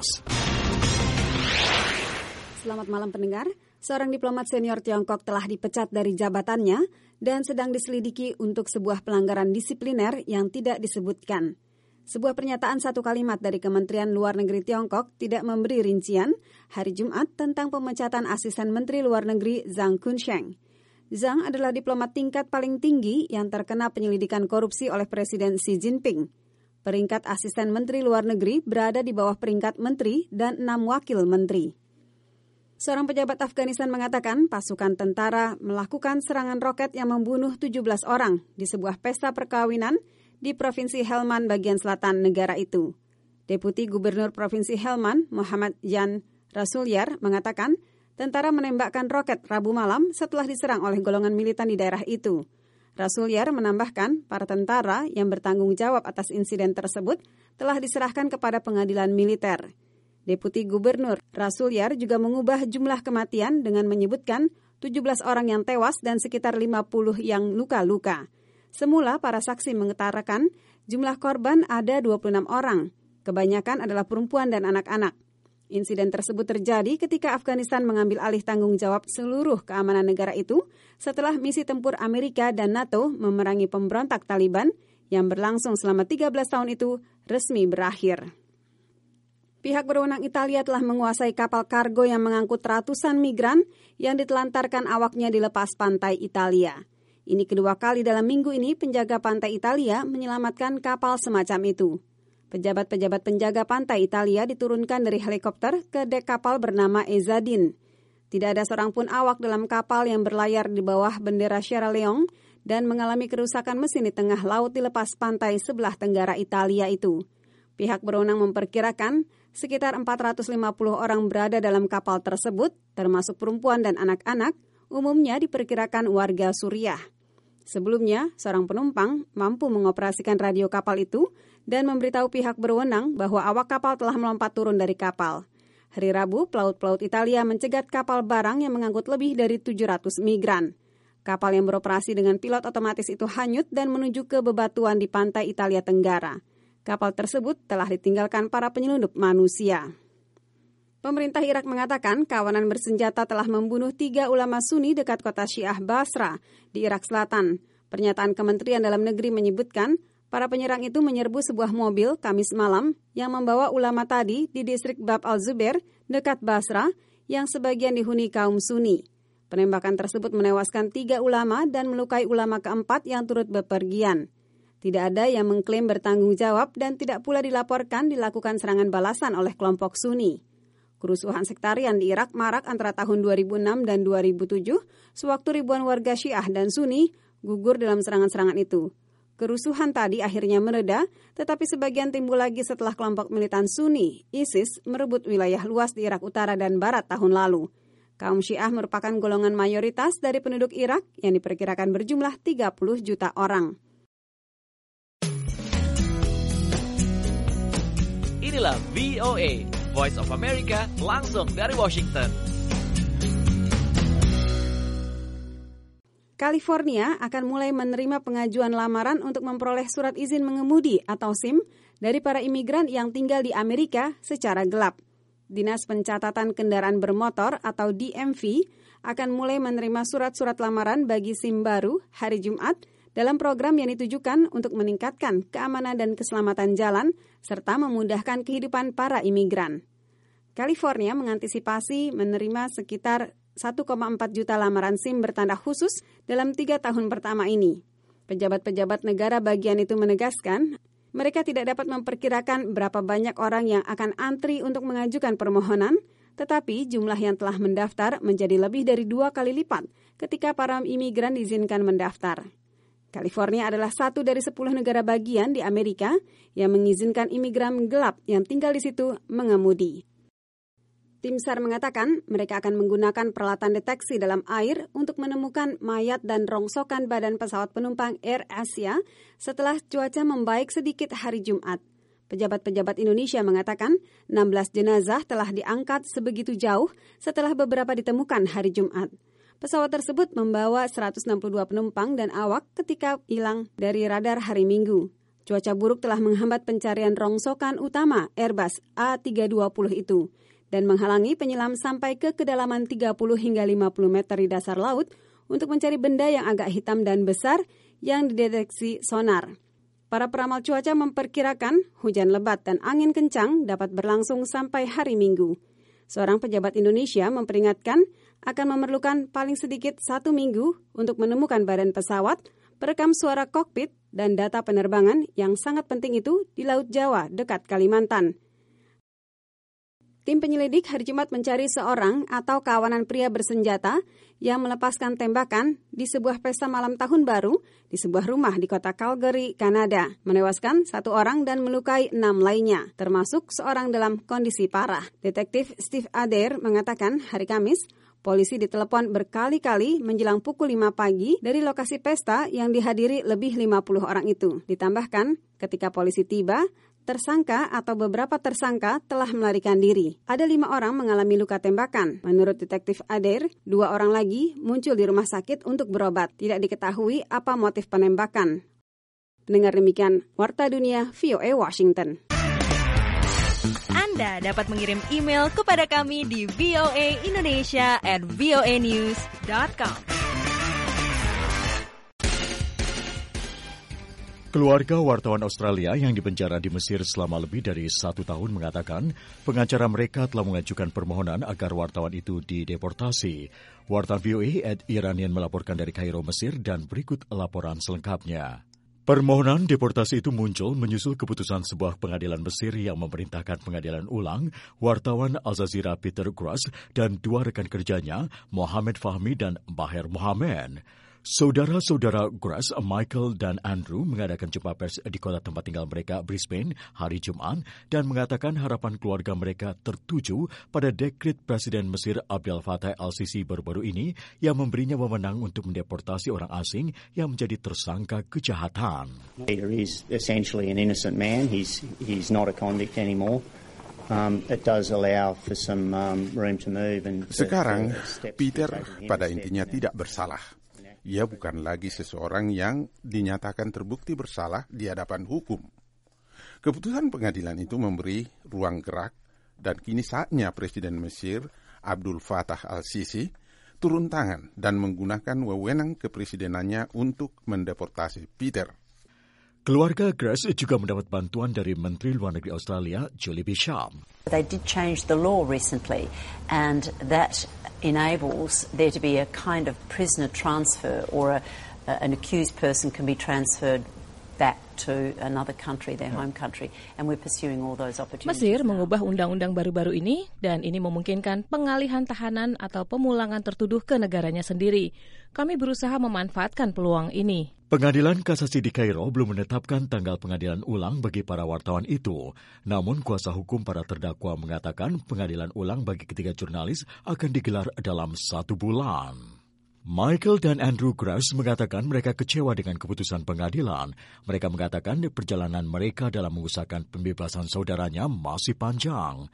Speaker 5: Selamat malam pendengar. Seorang diplomat senior Tiongkok telah dipecat dari jabatannya dan sedang diselidiki untuk sebuah pelanggaran disipliner yang tidak disebutkan. Sebuah pernyataan satu kalimat dari Kementerian Luar Negeri Tiongkok tidak memberi rincian hari Jumat tentang pemecatan asisten Menteri Luar Negeri Zhang Kunsheng. Zhang adalah diplomat tingkat paling tinggi yang terkena penyelidikan korupsi oleh Presiden Xi Jinping. Peringkat asisten Menteri Luar Negeri berada di bawah peringkat menteri dan enam wakil menteri. Seorang pejabat Afghanistan mengatakan pasukan tentara melakukan serangan roket yang membunuh tujuh belas orang di sebuah pesta perkawinan di Provinsi Helmand bagian selatan negara itu. Deputi Gubernur Provinsi Helmand, Muhammad Jan Rasulyar, mengatakan tentara menembakkan roket Rabu malam setelah diserang oleh golongan militan di daerah itu. Rasulyar menambahkan para tentara yang bertanggung jawab atas insiden tersebut telah diserahkan kepada pengadilan militer. Deputi Gubernur Rasulyar juga mengubah jumlah kematian dengan menyebutkan tujuh belas orang yang tewas dan sekitar lima puluh yang luka-luka. Semula para saksi mengutarakan jumlah korban ada dua puluh enam orang. Kebanyakan adalah perempuan dan anak-anak. Insiden tersebut terjadi ketika Afghanistan mengambil alih tanggung jawab seluruh keamanan negara itu setelah misi tempur Amerika dan NATO memerangi pemberontak Taliban yang berlangsung selama tiga belas tahun itu resmi berakhir. Pihak berwenang Italia telah menguasai kapal kargo yang mengangkut ratusan migran yang ditelantarkan awaknya di lepas pantai Italia. Ini kedua kali dalam minggu ini penjaga pantai Italia menyelamatkan kapal semacam itu. Pejabat-pejabat penjaga pantai Italia diturunkan dari helikopter ke dek kapal bernama Ezadin. Tidak ada seorang pun awak dalam kapal yang berlayar di bawah bendera Sierra Leone dan mengalami kerusakan mesin di tengah laut di lepas pantai sebelah tenggara Italia itu. Pihak berwenang memperkirakan sekitar empat ratus lima puluh orang berada dalam kapal tersebut, termasuk perempuan dan anak-anak, umumnya diperkirakan warga Suriah. Sebelumnya, seorang penumpang mampu mengoperasikan radio kapal itu dan memberitahu pihak berwenang bahwa awak kapal telah melompat turun dari kapal. Hari Rabu, pelaut-pelaut Italia mencegat kapal barang yang mengangkut lebih dari tujuh ratus migran. Kapal yang beroperasi dengan pilot otomatis itu hanyut dan menuju ke bebatuan di pantai Italia Tenggara. Kapal tersebut telah ditinggalkan para penyelundup manusia. Pemerintah Irak mengatakan kawanan bersenjata telah membunuh tiga ulama Sunni dekat kota Syiah Basra di Irak Selatan. Pernyataan Kementerian Dalam Negeri menyebutkan para penyerang itu menyerbu sebuah mobil Kamis malam yang membawa ulama tadi di distrik Bab al-Zubair dekat Basra yang sebagian dihuni kaum Sunni. Penembakan tersebut menewaskan tiga ulama dan melukai ulama keempat yang turut bepergian. Tidak ada yang mengklaim bertanggung jawab dan tidak pula dilaporkan dilakukan serangan balasan oleh kelompok Sunni. Kerusuhan sektarian di Irak marak antara tahun dua ribu enam dan dua ribu tujuh, sewaktu ribuan warga Syiah dan Sunni gugur dalam serangan-serangan itu. Kerusuhan tadi akhirnya mereda, tetapi sebagian timbul lagi setelah kelompok militan Sunni, ISIS, merebut wilayah luas di Irak Utara dan Barat tahun lalu. Kaum Syiah merupakan golongan mayoritas dari penduduk Irak yang diperkirakan berjumlah tiga puluh juta orang.
Speaker 15: Inilah V O A, Voice of America, langsung dari Washington.
Speaker 5: California akan mulai menerima pengajuan lamaran untuk memperoleh surat izin mengemudi atau SIM dari para imigran yang tinggal di Amerika secara gelap. Dinas Pencatatan Kendaraan Bermotor atau D M V akan mulai menerima surat-surat lamaran bagi SIM baru hari Jumat dalam program yang ditujukan untuk meningkatkan keamanan dan keselamatan jalan serta memudahkan kehidupan para imigran. California mengantisipasi menerima sekitar satu koma empat juta lamaran SIM bertanda khusus dalam tiga tahun pertama ini. Pejabat-pejabat negara bagian itu menegaskan, mereka tidak dapat memperkirakan berapa banyak orang yang akan antri untuk mengajukan permohonan, tetapi jumlah yang telah mendaftar menjadi lebih dari dua kali lipat ketika para imigran diizinkan mendaftar. California adalah satu dari sepuluh negara bagian di Amerika yang mengizinkan imigran gelap yang tinggal di situ mengemudi. Tim SAR mengatakan mereka akan menggunakan peralatan deteksi dalam air untuk menemukan mayat dan rongsokan badan pesawat penumpang Air Asia setelah cuaca membaik sedikit hari Jumat. Pejabat-pejabat Indonesia mengatakan enam belas jenazah telah diangkat sebegitu jauh setelah beberapa ditemukan hari Jumat. Pesawat tersebut membawa seratus enam puluh dua penumpang dan awak ketika hilang dari radar hari Minggu. Cuaca buruk telah menghambat pencarian rongsokan utama Airbus A tiga dua nol itu dan menghalangi penyelam sampai ke kedalaman tiga puluh hingga lima puluh meter di dasar laut untuk mencari benda yang agak hitam dan besar yang dideteksi sonar. Para peramal cuaca memperkirakan hujan lebat dan angin kencang dapat berlangsung sampai hari Minggu. Seorang pejabat Indonesia memperingatkan akan memerlukan paling sedikit satu minggu untuk menemukan badan pesawat, perekam suara kokpit, dan data penerbangan yang sangat penting itu di Laut Jawa dekat Kalimantan. Tim penyelidik hari Jumat mencari seorang atau kawanan pria bersenjata yang melepaskan tembakan di sebuah pesta malam tahun baru di sebuah rumah di kota Calgary, Kanada, menewaskan satu orang dan melukai enam lainnya, termasuk seorang dalam kondisi parah. Detektif Steve Adair mengatakan hari Kamis, polisi ditelepon berkali-kali menjelang pukul lima pagi dari lokasi pesta yang dihadiri lebih lima puluh orang itu. Ditambahkan, ketika polisi tiba, tersangka atau beberapa tersangka telah melarikan diri. Ada lima orang mengalami luka tembakan. Menurut detektif Adair, dua orang lagi muncul di rumah sakit untuk berobat. Tidak diketahui apa motif penembakan. Pendengar demikian, Warta Dunia V O A Washington.
Speaker 1: Anda dapat mengirim email kepada kami di voaindonesia at voanews dot com.
Speaker 2: Keluarga wartawan Australia yang dipenjara di Mesir selama lebih dari satu tahun mengatakan pengacara mereka telah mengajukan permohonan agar wartawan itu dideportasi. Wartawan V O A Ed Iranian melaporkan dari Kairo, Mesir, dan berikut laporan selengkapnya. Permohonan deportasi itu muncul menyusul keputusan sebuah pengadilan Mesir yang memerintahkan pengadilan ulang wartawan Al Jazeera Peter Grass dan dua rekan kerjanya, Mohamed Fahmi dan Baher Mohamed. Saudara-saudara Grass, Michael dan Andrew mengadakan jumpa pers di kota tempat tinggal mereka, Brisbane, hari Jumat dan mengatakan harapan keluarga mereka tertuju pada dekret Presiden Mesir Abdel Fattah al-Sisi baru-baru ini yang memberinya wewenang untuk mendeportasi orang asing yang menjadi tersangka kejahatan.
Speaker 7: Peter is essentially an innocent man. He's he's not a convict anymore. Um, it does allow for some um, room to move and
Speaker 8: Sekarang Peter pada intinya tidak bersalah. Ia bukan lagi seseorang yang dinyatakan terbukti bersalah di hadapan hukum. Keputusan pengadilan itu memberi ruang gerak dan kini saatnya Presiden Mesir Abdul Fattah al-Sisi turun tangan dan menggunakan wewenang kepresidenannya untuk mendeportasi Peter.
Speaker 2: Keluarga Grass juga mendapat bantuan dari Menteri Luar Negeri Australia, Julie Bisham.
Speaker 9: They did change the law recently, and that enables there to be a kind of prisoner transfer, or a, an accused person can be transferred back to another country, their home country, and we're pursuing all those opportunities.
Speaker 10: Mesir mengubah undang-undang baru-baru ini dan ini memungkinkan pengalihan tahanan atau pemulangan tertuduh ke negaranya sendiri. Kami berusaha memanfaatkan peluang ini.
Speaker 2: Pengadilan Kasasi di Kairo belum menetapkan tanggal pengadilan ulang bagi para wartawan itu. Namun kuasa hukum para terdakwa mengatakan pengadilan ulang bagi ketiga jurnalis akan digelar dalam satu bulan. Michael dan Andrew Grass mengatakan mereka kecewa dengan keputusan pengadilan. Mereka mengatakan perjalanan mereka dalam mengusahakan pembebasan saudaranya masih panjang.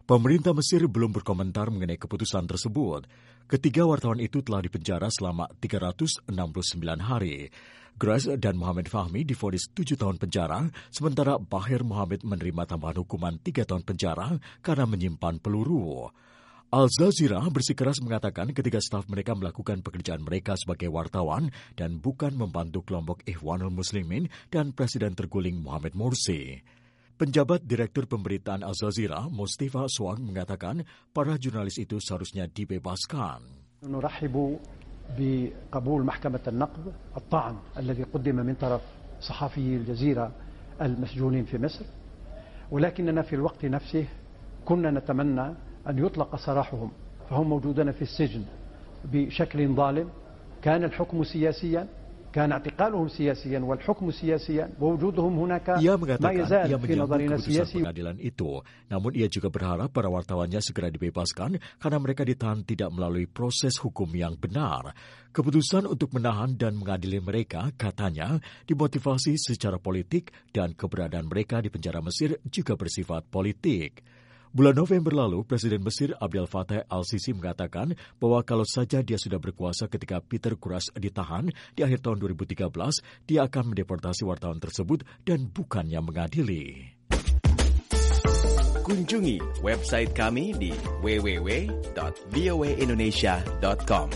Speaker 2: Pemerintah Mesir belum berkomentar mengenai keputusan tersebut. Ketiga wartawan itu telah dipenjara selama tiga ratus enam puluh sembilan hari. Grace dan Muhammad Fahmi divonis tujuh tahun penjara, sementara Bahir Muhammad menerima tambahan hukuman tiga tahun penjara karena menyimpan peluru. Al Jazeera bersikeras mengatakan ketiga staf mereka melakukan pekerjaan mereka sebagai wartawan dan bukan membantu kelompok Ikhwanul Muslimin dan Presiden terguling Mohamed Morsi. Penjabat Direktur Pemberitaan Al Jazeera, Mustafa Swang, mengatakan para jurnalis itu seharusnya dibebaskan.
Speaker 6: نرحب بقبول محكمة النقد الطعن الذي قدم من طرف صحفي الجزيرة المسجونين في مصر ولكننا في الوقت نفسه كنا نتمنى أن يطلق سراحهم فهم موجودون في السجن بشكل ظالم كان الحكم سياسيا كان اعتقالهم سياسيا والحكم سياسيا ووجودهم هناك
Speaker 2: Ia
Speaker 6: ما يزال في نظرنا سياسي.
Speaker 2: Pengadilan itu, namun ia juga berharap para wartawannya segera dibebaskan karena mereka ditahan tidak melalui proses hukum yang benar. Keputusan untuk menahan dan mengadili mereka, katanya, dimotivasi secara politik dan keberadaan mereka di penjara Mesir juga bersifat politik. Bulan November lalu, Presiden Mesir Abdel Fattah al-Sisi mengatakan bahwa kalau saja dia sudah berkuasa ketika Peter Kurash ditahan di akhir tahun dua ribu tiga belas, dia akan mendeportasi wartawan tersebut dan bukannya mengadili.
Speaker 11: Kunjungi website kami di w w w dot v o a indonesia dot com.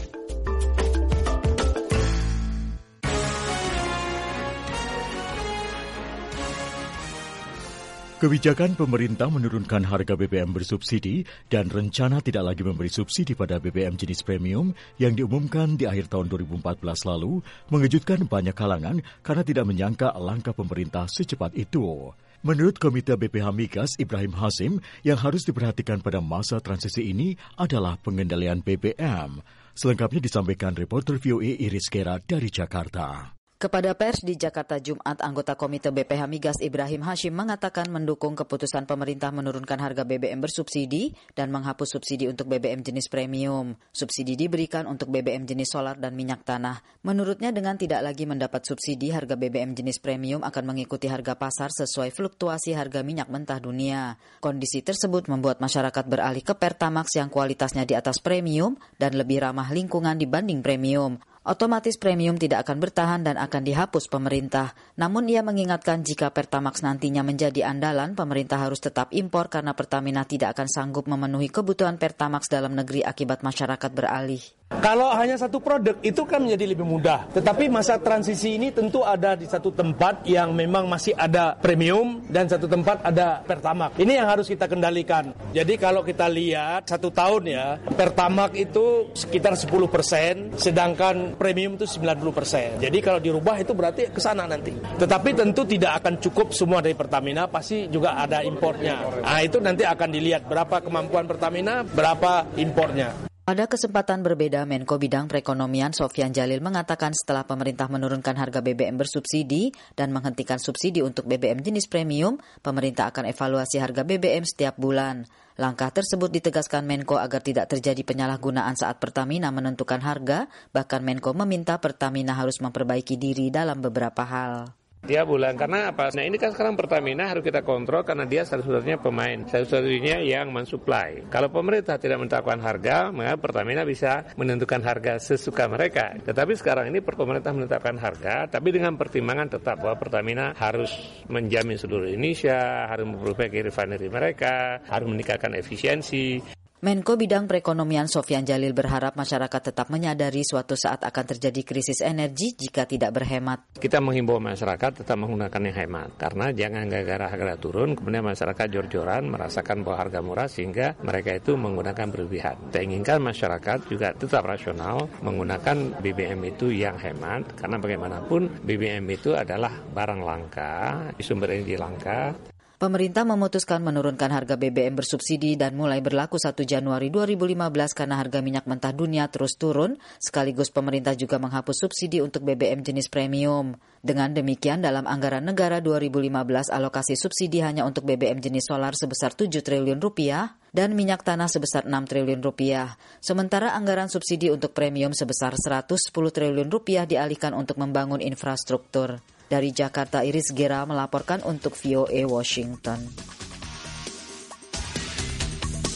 Speaker 2: Kebijakan pemerintah menurunkan harga B B M bersubsidi dan rencana tidak lagi memberi subsidi pada B B M jenis premium yang diumumkan di akhir tahun dua ribu empat belas lalu mengejutkan banyak kalangan karena tidak menyangka langkah pemerintah secepat itu. Menurut Komite B P H Migas Ibrahim Hasim, yang harus diperhatikan pada masa transisi ini adalah pengendalian B B M. Selengkapnya disampaikan reporter V O A Iris Gera dari Jakarta.
Speaker 12: Kepada pers di Jakarta Jumat, anggota Komite B P H Migas Ibrahim Hashim mengatakan mendukung keputusan pemerintah menurunkan harga B B M bersubsidi dan menghapus subsidi untuk B B M jenis premium. Subsidi diberikan untuk B B M jenis solar dan minyak tanah. Menurutnya dengan tidak lagi mendapat subsidi, harga B B M jenis premium akan mengikuti harga pasar sesuai fluktuasi harga minyak mentah dunia. Kondisi tersebut membuat masyarakat beralih ke Pertamax yang kualitasnya di atas premium dan lebih ramah lingkungan dibanding premium. Otomatis premium tidak akan bertahan dan akan dihapus pemerintah. Namun ia mengingatkan jika Pertamax nantinya menjadi andalan, pemerintah harus tetap impor karena Pertamina tidak akan sanggup memenuhi kebutuhan Pertamax dalam negeri akibat masyarakat beralih.
Speaker 13: Kalau hanya satu produk itu kan menjadi lebih mudah. Tetapi masa transisi ini tentu ada di satu tempat yang memang masih ada premium dan satu tempat ada Pertamax. Ini yang harus kita kendalikan. Jadi kalau kita lihat satu tahun ya, Pertamax itu sekitar sepuluh persen, sedangkan premium itu sembilan puluh persen. Jadi kalau dirubah itu berarti ke sana nanti. Tetapi tentu tidak akan cukup semua dari Pertamina, pasti juga ada importnya. Nah itu nanti akan dilihat berapa kemampuan Pertamina, berapa importnya.
Speaker 12: Pada kesempatan berbeda, Menko Bidang Perekonomian Sofyan Jalil mengatakan setelah pemerintah menurunkan harga B B M bersubsidi dan menghentikan subsidi untuk B B M jenis premium, pemerintah akan evaluasi harga B B M setiap bulan. Langkah tersebut ditegaskan Menko agar tidak terjadi penyalahgunaan saat Pertamina menentukan harga, bahkan Menko meminta Pertamina harus memperbaiki diri dalam beberapa hal.
Speaker 14: Dia bulan karena apa? Nah ini kan sekarang Pertamina harus kita kontrol karena dia satu-satunya pemain, satu-satunya yang mensuplai. Kalau pemerintah tidak menetapkan harga, maka Pertamina bisa menentukan harga sesuka mereka. Tetapi sekarang ini pemerintah menetapkan harga, tapi dengan pertimbangan tetap bahwa Pertamina harus menjamin seluruh Indonesia, harus memperbaiki refinery mereka, harus meningkatkan efisiensi.
Speaker 12: Menko Bidang Perekonomian Sofyan Jalil berharap masyarakat tetap menyadari suatu saat akan terjadi krisis energi jika tidak berhemat.
Speaker 14: Kita menghimbau masyarakat tetap menggunakan yang hemat, karena jangan gara-gara harga turun, kemudian masyarakat jor-joran merasakan bahwa harga murah sehingga mereka itu menggunakan berlebihan. Kita inginkan masyarakat juga tetap rasional menggunakan B B M itu yang hemat, karena bagaimanapun B B M itu adalah barang langka, sumber energi langka.
Speaker 12: Pemerintah memutuskan menurunkan harga B B M bersubsidi dan mulai berlaku satu Januari dua ribu lima belas karena harga minyak mentah dunia terus turun, sekaligus pemerintah juga menghapus subsidi untuk B B M jenis premium. Dengan demikian, dalam anggaran negara dua ribu lima belas alokasi subsidi hanya untuk B B M jenis solar sebesar tujuh triliun rupiah dan minyak tanah sebesar enam triliun rupiah. Sementara anggaran subsidi untuk premium sebesar seratus sepuluh triliun rupiah dialihkan untuk membangun infrastruktur. Dari Jakarta, Iris Gera melaporkan untuk V O A Washington.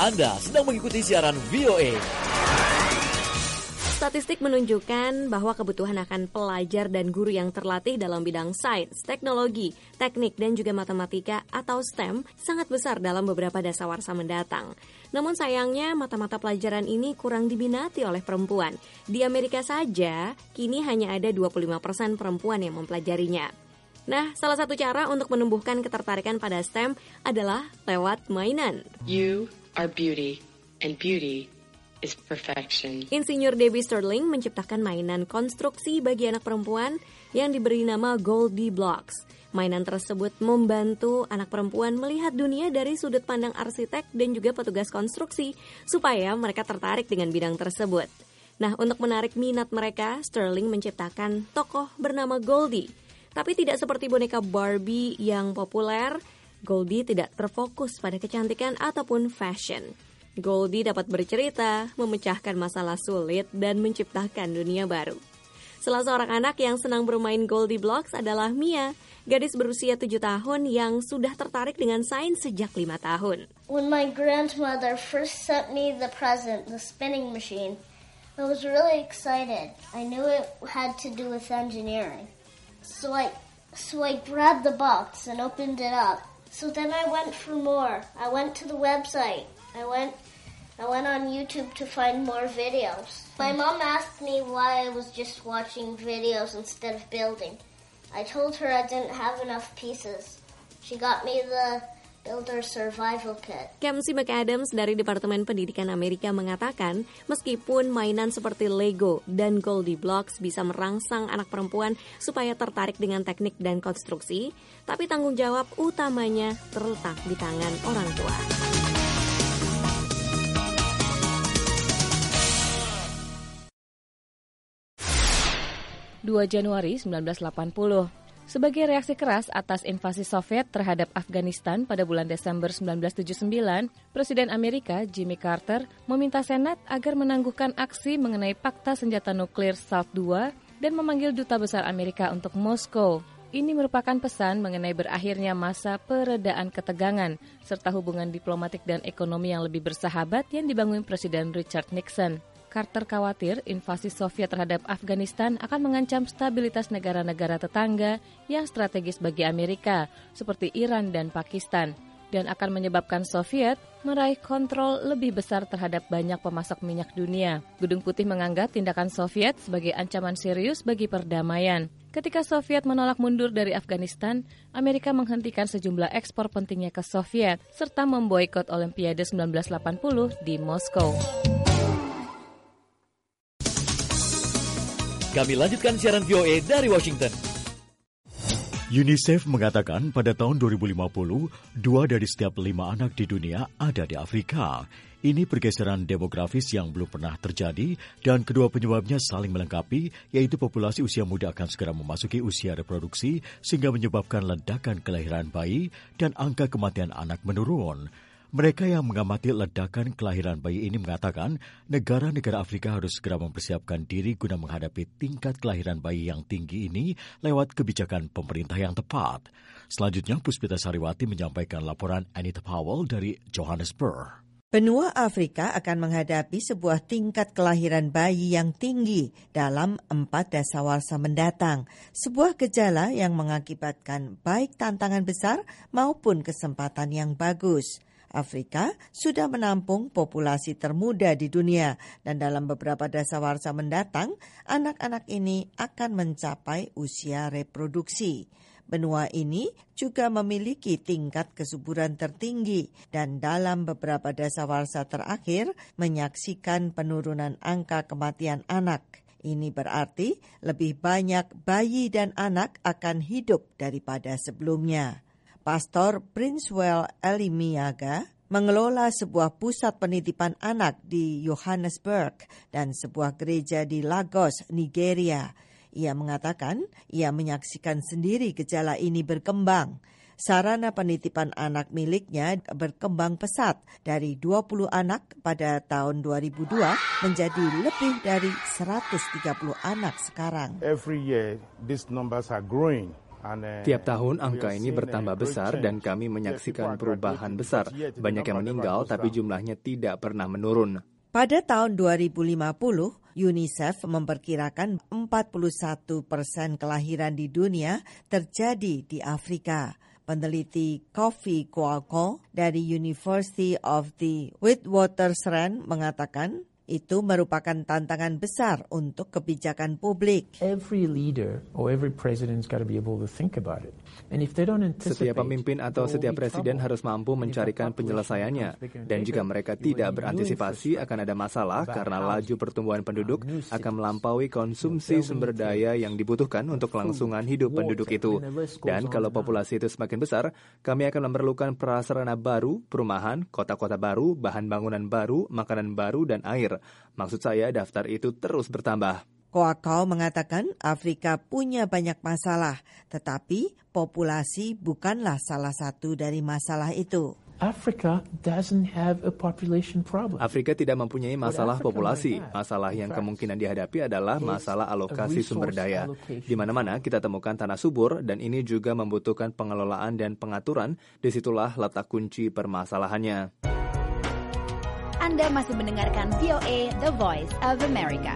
Speaker 15: Anda sedang mengikuti siaran V O A.
Speaker 16: Statistik menunjukkan bahwa kebutuhan akan pelajar dan guru yang terlatih dalam bidang sains, teknologi, teknik, dan juga matematika atau S T E M sangat besar dalam beberapa dasawarsa mendatang. Namun sayangnya mata-mata pelajaran ini kurang diminati oleh perempuan. Di Amerika saja, kini hanya ada dua puluh lima persen perempuan yang mempelajarinya. Nah, salah satu cara untuk menumbuhkan ketertarikan pada S T E M adalah lewat mainan.
Speaker 17: You are beauty, and beauty is perfection.
Speaker 16: Insinyur Debbie Sterling menciptakan mainan konstruksi bagi anak perempuan yang diberi nama Goldie Blocks. Mainan tersebut membantu anak perempuan melihat dunia dari sudut pandang arsitek dan juga petugas konstruksi supaya mereka tertarik dengan bidang tersebut. Nah, untuk menarik minat mereka, Sterling menciptakan tokoh bernama Goldie. Tapi tidak seperti boneka Barbie yang populer, Goldie tidak terfokus pada kecantikan ataupun fashion. Goldie dapat bercerita, memecahkan masalah sulit, dan menciptakan dunia baru. Salah seorang anak yang senang bermain Goldie Blocks adalah Mia, gadis berusia tujuh tahun yang sudah tertarik dengan sains sejak lima tahun.
Speaker 18: When my grandmother first sent me the present, the spinning machine, I was really excited. I knew it had to do with engineering. So I, so I grabbed the box and opened it up. So then I went for more. I went to the website. I went I went on YouTube to find more videos. My mom asked me why I was just watching videos instead of building. I told her I didn't have enough pieces. She got me the Builder Survival Kit.
Speaker 16: Kamsi McAdams dari Departemen Pendidikan Amerika mengatakan, meskipun mainan seperti Lego dan Goldie Blocks bisa merangsang anak perempuan supaya tertarik dengan teknik dan konstruksi, tapi tanggung jawab utamanya terletak di tangan orang tua.
Speaker 10: dua Januari seribu sembilan ratus delapan puluh. Sebagai reaksi keras atas invasi Soviet terhadap Afghanistan pada bulan Desember seribu sembilan ratus tujuh puluh sembilan, Presiden Amerika Jimmy Carter meminta Senat agar menangguhkan aksi mengenai Pakta Senjata Nuklir SALT dua dan memanggil Duta Besar Amerika untuk Moskow. Ini merupakan pesan mengenai berakhirnya masa peredaan ketegangan serta hubungan diplomatik dan ekonomi yang lebih bersahabat yang dibangun Presiden Richard Nixon. Carter khawatir invasi Soviet terhadap Afghanistan akan mengancam stabilitas negara-negara tetangga yang strategis bagi Amerika, seperti Iran dan Pakistan, dan akan menyebabkan Soviet meraih kontrol lebih besar terhadap banyak pemasok minyak dunia. Gedung Putih menganggap tindakan Soviet sebagai ancaman serius bagi perdamaian. Ketika Soviet menolak mundur dari Afghanistan, Amerika menghentikan sejumlah ekspor pentingnya ke Soviet, serta memboikot Olimpiade seribu sembilan ratus delapan puluh di Moskow.
Speaker 15: Kami lanjutkan siaran V O A dari Washington.
Speaker 2: UNICEF mengatakan pada tahun dua ribu lima puluh, dua dari setiap lima anak di dunia ada di Afrika. Ini pergeseran demografis yang belum pernah terjadi dan kedua penyebabnya saling melengkapi, yaitu populasi usia muda akan segera memasuki usia reproduksi sehingga menyebabkan ledakan kelahiran bayi dan angka kematian anak menurun. Mereka yang mengamati ledakan kelahiran bayi ini mengatakan negara-negara Afrika harus segera mempersiapkan diri guna menghadapi tingkat kelahiran bayi yang tinggi ini lewat kebijakan pemerintah yang tepat. Selanjutnya, Puspita Sariwati menyampaikan laporan Anita Powell dari Johannesburg.
Speaker 19: Benua Afrika akan menghadapi sebuah tingkat kelahiran bayi yang tinggi dalam empat dasawarsa mendatang, sebuah gejala yang mengakibatkan baik tantangan besar maupun kesempatan yang bagus. Afrika sudah menampung populasi termuda di dunia dan dalam beberapa dasawarsa mendatang, anak-anak ini akan mencapai usia reproduksi. Benua ini juga memiliki tingkat kesuburan tertinggi dan dalam beberapa dasawarsa terakhir menyaksikan penurunan angka kematian anak. Ini berarti lebih banyak bayi dan anak akan hidup daripada sebelumnya. Pastor Princewell Elimiaga mengelola sebuah pusat penitipan anak di Johannesburg dan sebuah gereja di Lagos, Nigeria. Ia mengatakan ia menyaksikan sendiri gejala ini berkembang. Sarana penitipan anak miliknya berkembang pesat dari dua puluh anak pada tahun dua ribu dua menjadi lebih dari seratus tiga puluh anak sekarang.
Speaker 23: Every year these numbers are growing.
Speaker 20: Tiap tahun angka ini bertambah besar dan kami menyaksikan perubahan besar. Banyak yang meninggal tapi jumlahnya tidak pernah menurun.
Speaker 19: Pada tahun dua ribu lima puluh, UNICEF memperkirakan empat puluh satu persen kelahiran di dunia terjadi di Afrika. Peneliti Kofi Kouako dari University of the Witwatersrand mengatakan itu merupakan tantangan besar untuk kebijakan publik.
Speaker 21: Every leader or every president's got to be able to think about it. And if they don't anticipate,
Speaker 20: setiap pemimpin atau setiap presiden harus mampu mencarikan penyelesaiannya. Dan jika mereka tidak berantisipasi, akan ada masalah karena laju pertumbuhan penduduk akan melampaui konsumsi sumber daya yang dibutuhkan untuk kelangsungan hidup penduduk itu. Dan kalau populasi itu semakin besar, kami akan memerlukan prasarana baru, perumahan, kota-kota baru, bahan bangunan baru, makanan baru, dan air. Maksud saya, daftar itu terus bertambah.
Speaker 19: Kouako mengatakan Afrika punya banyak masalah, tetapi populasi bukanlah salah satu dari masalah itu.
Speaker 21: Africa doesn't have a population problem.
Speaker 20: Afrika tidak mempunyai masalah populasi. Masalah yang kemungkinan dihadapi adalah masalah alokasi sumber daya. Di mana-mana kita temukan tanah subur dan ini juga membutuhkan pengelolaan dan pengaturan. Disitulah letak kunci permasalahannya.
Speaker 1: Anda masih mendengarkan V O A, The Voice of America.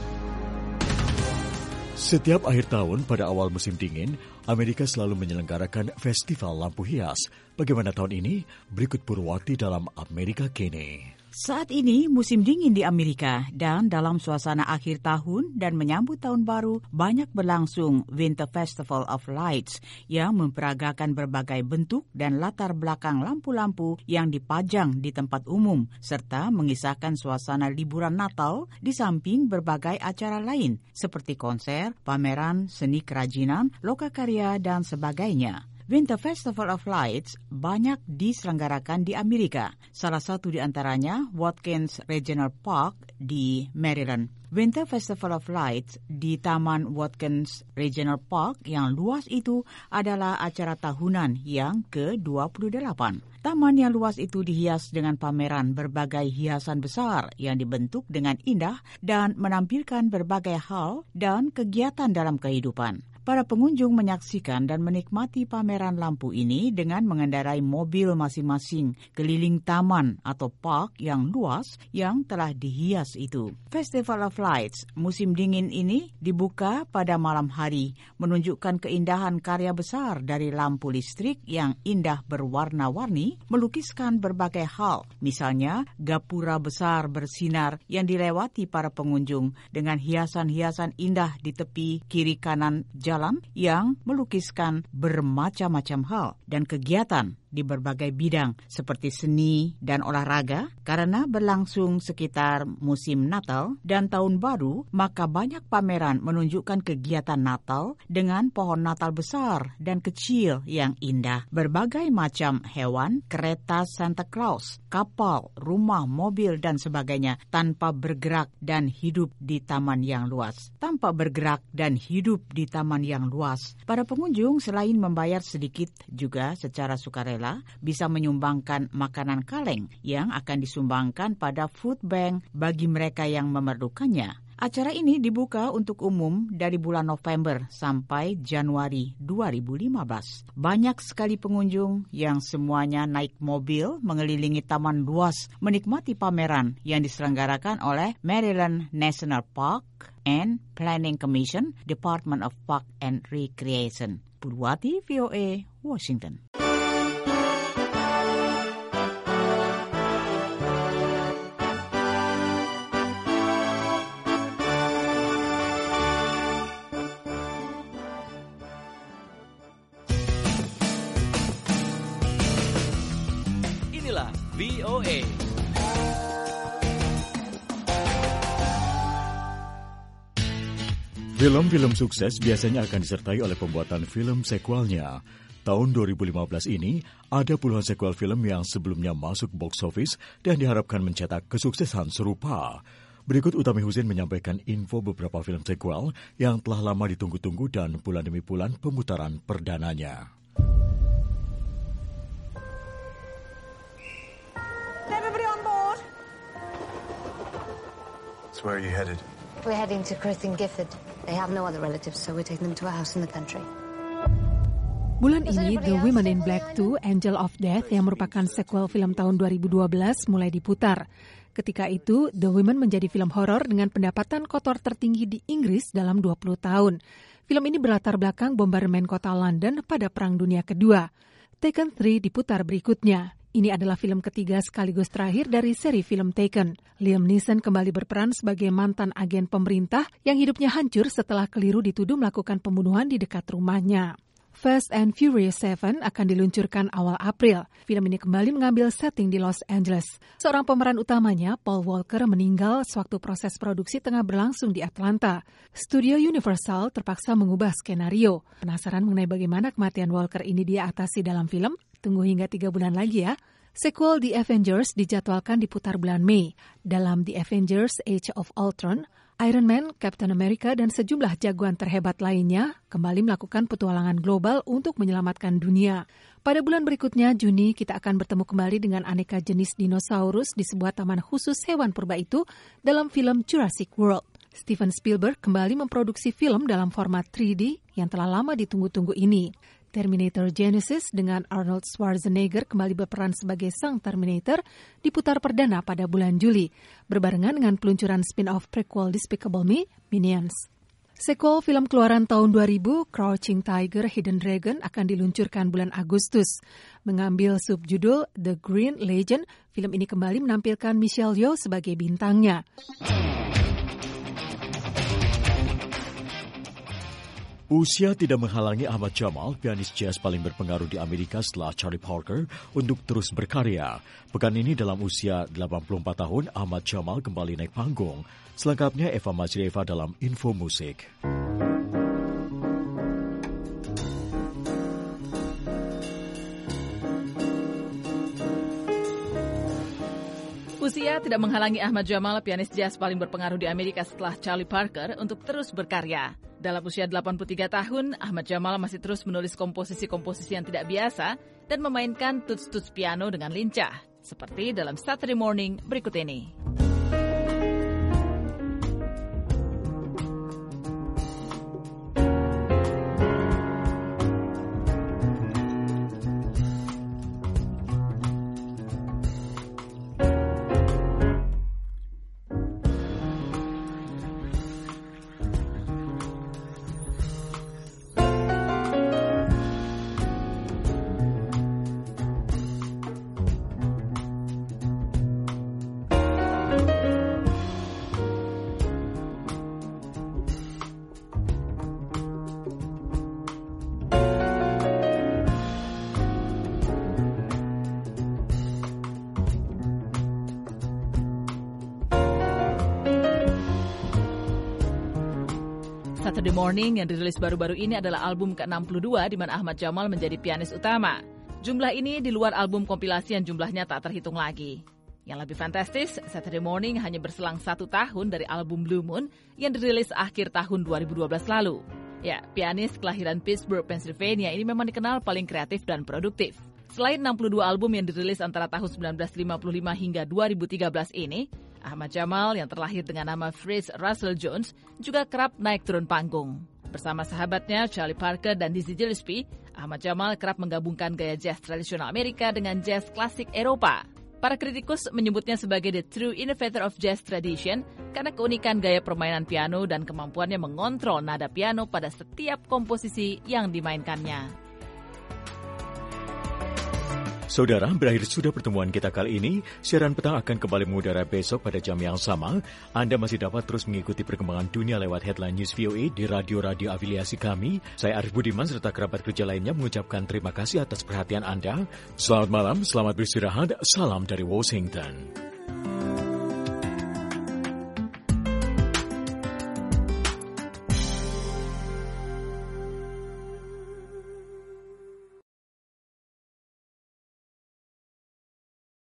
Speaker 2: Setiap akhir tahun pada awal musim dingin, Amerika selalu menyelenggarakan festival lampu hias. Bagaimana tahun ini? Berikut Purwati dalam Amerika Kini.
Speaker 3: Saat ini musim dingin di Amerika dan dalam suasana akhir tahun dan menyambut tahun baru banyak berlangsung Winter Festival of Lights yang memperagakan berbagai bentuk dan latar belakang lampu-lampu yang dipajang di tempat umum serta mengisahkan suasana liburan Natal di samping berbagai acara lain seperti konser, pameran, seni kerajinan, lokakarya dan sebagainya. Winter Festival of Lights banyak diselenggarakan di Amerika. Salah satu di antaranya Watkins Regional Park di Maryland. Winter Festival of Lights di Taman Watkins Regional Park yang luas itu adalah acara tahunan yang ke dua puluh delapan. Taman yang luas itu dihias dengan pameran berbagai hiasan besar yang dibentuk dengan indah dan menampilkan berbagai hal dan kegiatan dalam kehidupan. Para pengunjung menyaksikan dan menikmati pameran lampu ini dengan mengendarai mobil masing-masing keliling taman atau park yang luas yang telah dihias itu. Festival of Lights musim dingin ini dibuka pada malam hari, menunjukkan keindahan karya besar dari lampu listrik yang indah berwarna-warni, melukiskan berbagai hal, misalnya gapura besar bersinar yang dilewati para pengunjung dengan hiasan-hiasan indah di tepi kiri kanan jalan yang melukiskan bermacam-macam hal dan kegiatan di berbagai bidang seperti seni dan olahraga. Karena berlangsung sekitar musim Natal dan Tahun Baru, maka banyak pameran menunjukkan kegiatan Natal dengan pohon Natal besar dan kecil yang indah. Berbagai macam hewan, kereta Santa Claus, kapal, rumah, mobil, dan sebagainya tanpa bergerak dan hidup di taman yang luas. Tanpa bergerak dan hidup di taman yang luas, para pengunjung selain membayar sedikit juga secara sukarela bisa menyumbangkan makanan kaleng yang akan disumbangkan pada food bank bagi mereka yang memerlukannya. Acara ini dibuka untuk umum dari bulan November sampai Januari dua ribu lima belas. Banyak sekali pengunjung yang semuanya naik mobil mengelilingi taman luas menikmati pameran yang diselenggarakan oleh Maryland National Park and Planning Commission, Department of Park and Recreation. Purwati, V O A, Washington.
Speaker 15: V O A.
Speaker 2: Film-film sukses biasanya akan disertai oleh pembuatan film sequelnya. Tahun dua ribu lima belas ini, ada puluhan sequel film yang sebelumnya masuk box office dan diharapkan mencetak kesuksesan serupa. Berikut Utami Husin menyampaikan info beberapa film sequel yang telah lama ditunggu-tunggu dan bulan demi bulan pemutaran perdananya.
Speaker 23: Everybody on board?
Speaker 24: So where are you headed?
Speaker 25: We're heading to Chris and Gifford. They have no other relatives, so we're taking them to a house in the country.
Speaker 4: Bulan ini, The Women in Black two, Angel of Death yang merupakan sequel film tahun dua ribu dua belas mulai diputar. Ketika itu, The Women menjadi film horor dengan pendapatan kotor tertinggi di Inggris dalam dua puluh tahun. Film ini berlatar belakang bombardemen kota London pada Perang Dunia Kedua. Taken three diputar berikutnya. Ini adalah film ketiga sekaligus terakhir dari seri film Taken. Liam Neeson kembali berperan sebagai mantan agen pemerintah yang hidupnya hancur setelah keliru dituduh melakukan pembunuhan di dekat rumahnya. Fast and Furious seven akan diluncurkan awal April. Film ini kembali mengambil setting di Los Angeles. Seorang pemeran utamanya, Paul Walker, meninggal sewaktu proses produksi tengah berlangsung di Atlanta. Studio Universal terpaksa mengubah skenario. Penasaran mengenai bagaimana kematian Walker ini dia atasi dalam film? Tunggu hingga tiga bulan lagi ya. Sequel The Avengers dijadwalkan diputar bulan Mei. Dalam The Avengers Age of Ultron, Iron Man, Captain America, dan sejumlah jagoan terhebat lainnya kembali melakukan petualangan global untuk menyelamatkan dunia. Pada bulan berikutnya, Juni, kita akan bertemu kembali dengan aneka jenis dinosaurus di sebuah taman khusus hewan purba itu dalam film Jurassic World. Steven Spielberg kembali memproduksi film dalam format tiga D yang telah lama ditunggu-tunggu ini. Terminator Genesis dengan Arnold Schwarzenegger kembali berperan sebagai sang Terminator diputar perdana pada bulan Juli, berbarengan dengan peluncuran spin-off prequel Despicable Me, Minions. Sequel film keluaran tahun dua ribu, Crouching Tiger, Hidden Dragon akan diluncurkan bulan Agustus. Mengambil subjudul The Green Legend, film ini kembali menampilkan Michelle Yeoh sebagai bintangnya.
Speaker 2: Usia tidak menghalangi Ahmad Jamal, pianis jazz paling berpengaruh di Amerika setelah Charlie Parker, untuk terus berkarya. Pekan ini dalam usia delapan puluh empat tahun, Ahmad Jamal kembali naik panggung. Selengkapnya Eva Majrieva dalam Info Musik.
Speaker 5: Usia tidak menghalangi Ahmad Jamal, pianis jazz paling berpengaruh di Amerika setelah Charlie Parker, untuk terus berkarya. Dalam usia delapan puluh tiga tahun, Ahmad Jamal masih terus menulis komposisi-komposisi yang tidak biasa dan memainkan tuts-tuts piano dengan lincah, seperti dalam Saturday Morning berikut ini. Saturday Morning yang dirilis baru-baru ini adalah album ke enam puluh dua di mana Ahmad Jamal menjadi pianis utama. Jumlah ini di luar album kompilasi yang jumlahnya tak terhitung lagi. Yang lebih fantastis, Saturday Morning hanya berselang satu tahun dari album Blue Moon yang dirilis akhir tahun dua ribu dua belas lalu. Ya, pianis kelahiran Pittsburgh, Pennsylvania ini memang dikenal paling kreatif dan produktif. Selain enam puluh dua album yang dirilis antara tahun sembilan belas lima puluh lima hingga dua ribu tiga belas ini, Ahmad Jamal yang terlahir dengan nama Fritz Russell Jones juga kerap naik turun panggung. Bersama sahabatnya Charlie Parker dan Dizzy Gillespie, Ahmad Jamal kerap menggabungkan gaya jazz tradisional Amerika dengan jazz klasik Eropa. Para kritikus menyebutnya sebagai the true innovator of jazz tradition karena keunikan gaya permainan piano dan kemampuannya mengontrol nada piano pada setiap komposisi yang dimainkannya.
Speaker 2: Saudara, berakhir sudah pertemuan kita kali ini. Siaran petang akan kembali mengudara besok pada jam yang sama. Anda masih dapat terus mengikuti perkembangan dunia lewat Headline News V O A di radio-radio afiliasi kami. Saya Arif Budiman serta kerabat kerja lainnya mengucapkan terima kasih atas perhatian Anda. Selamat malam, selamat beristirahat. Salam dari Washington.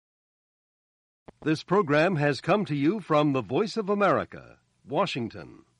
Speaker 22: This program has come to you from the Voice of America, Washington.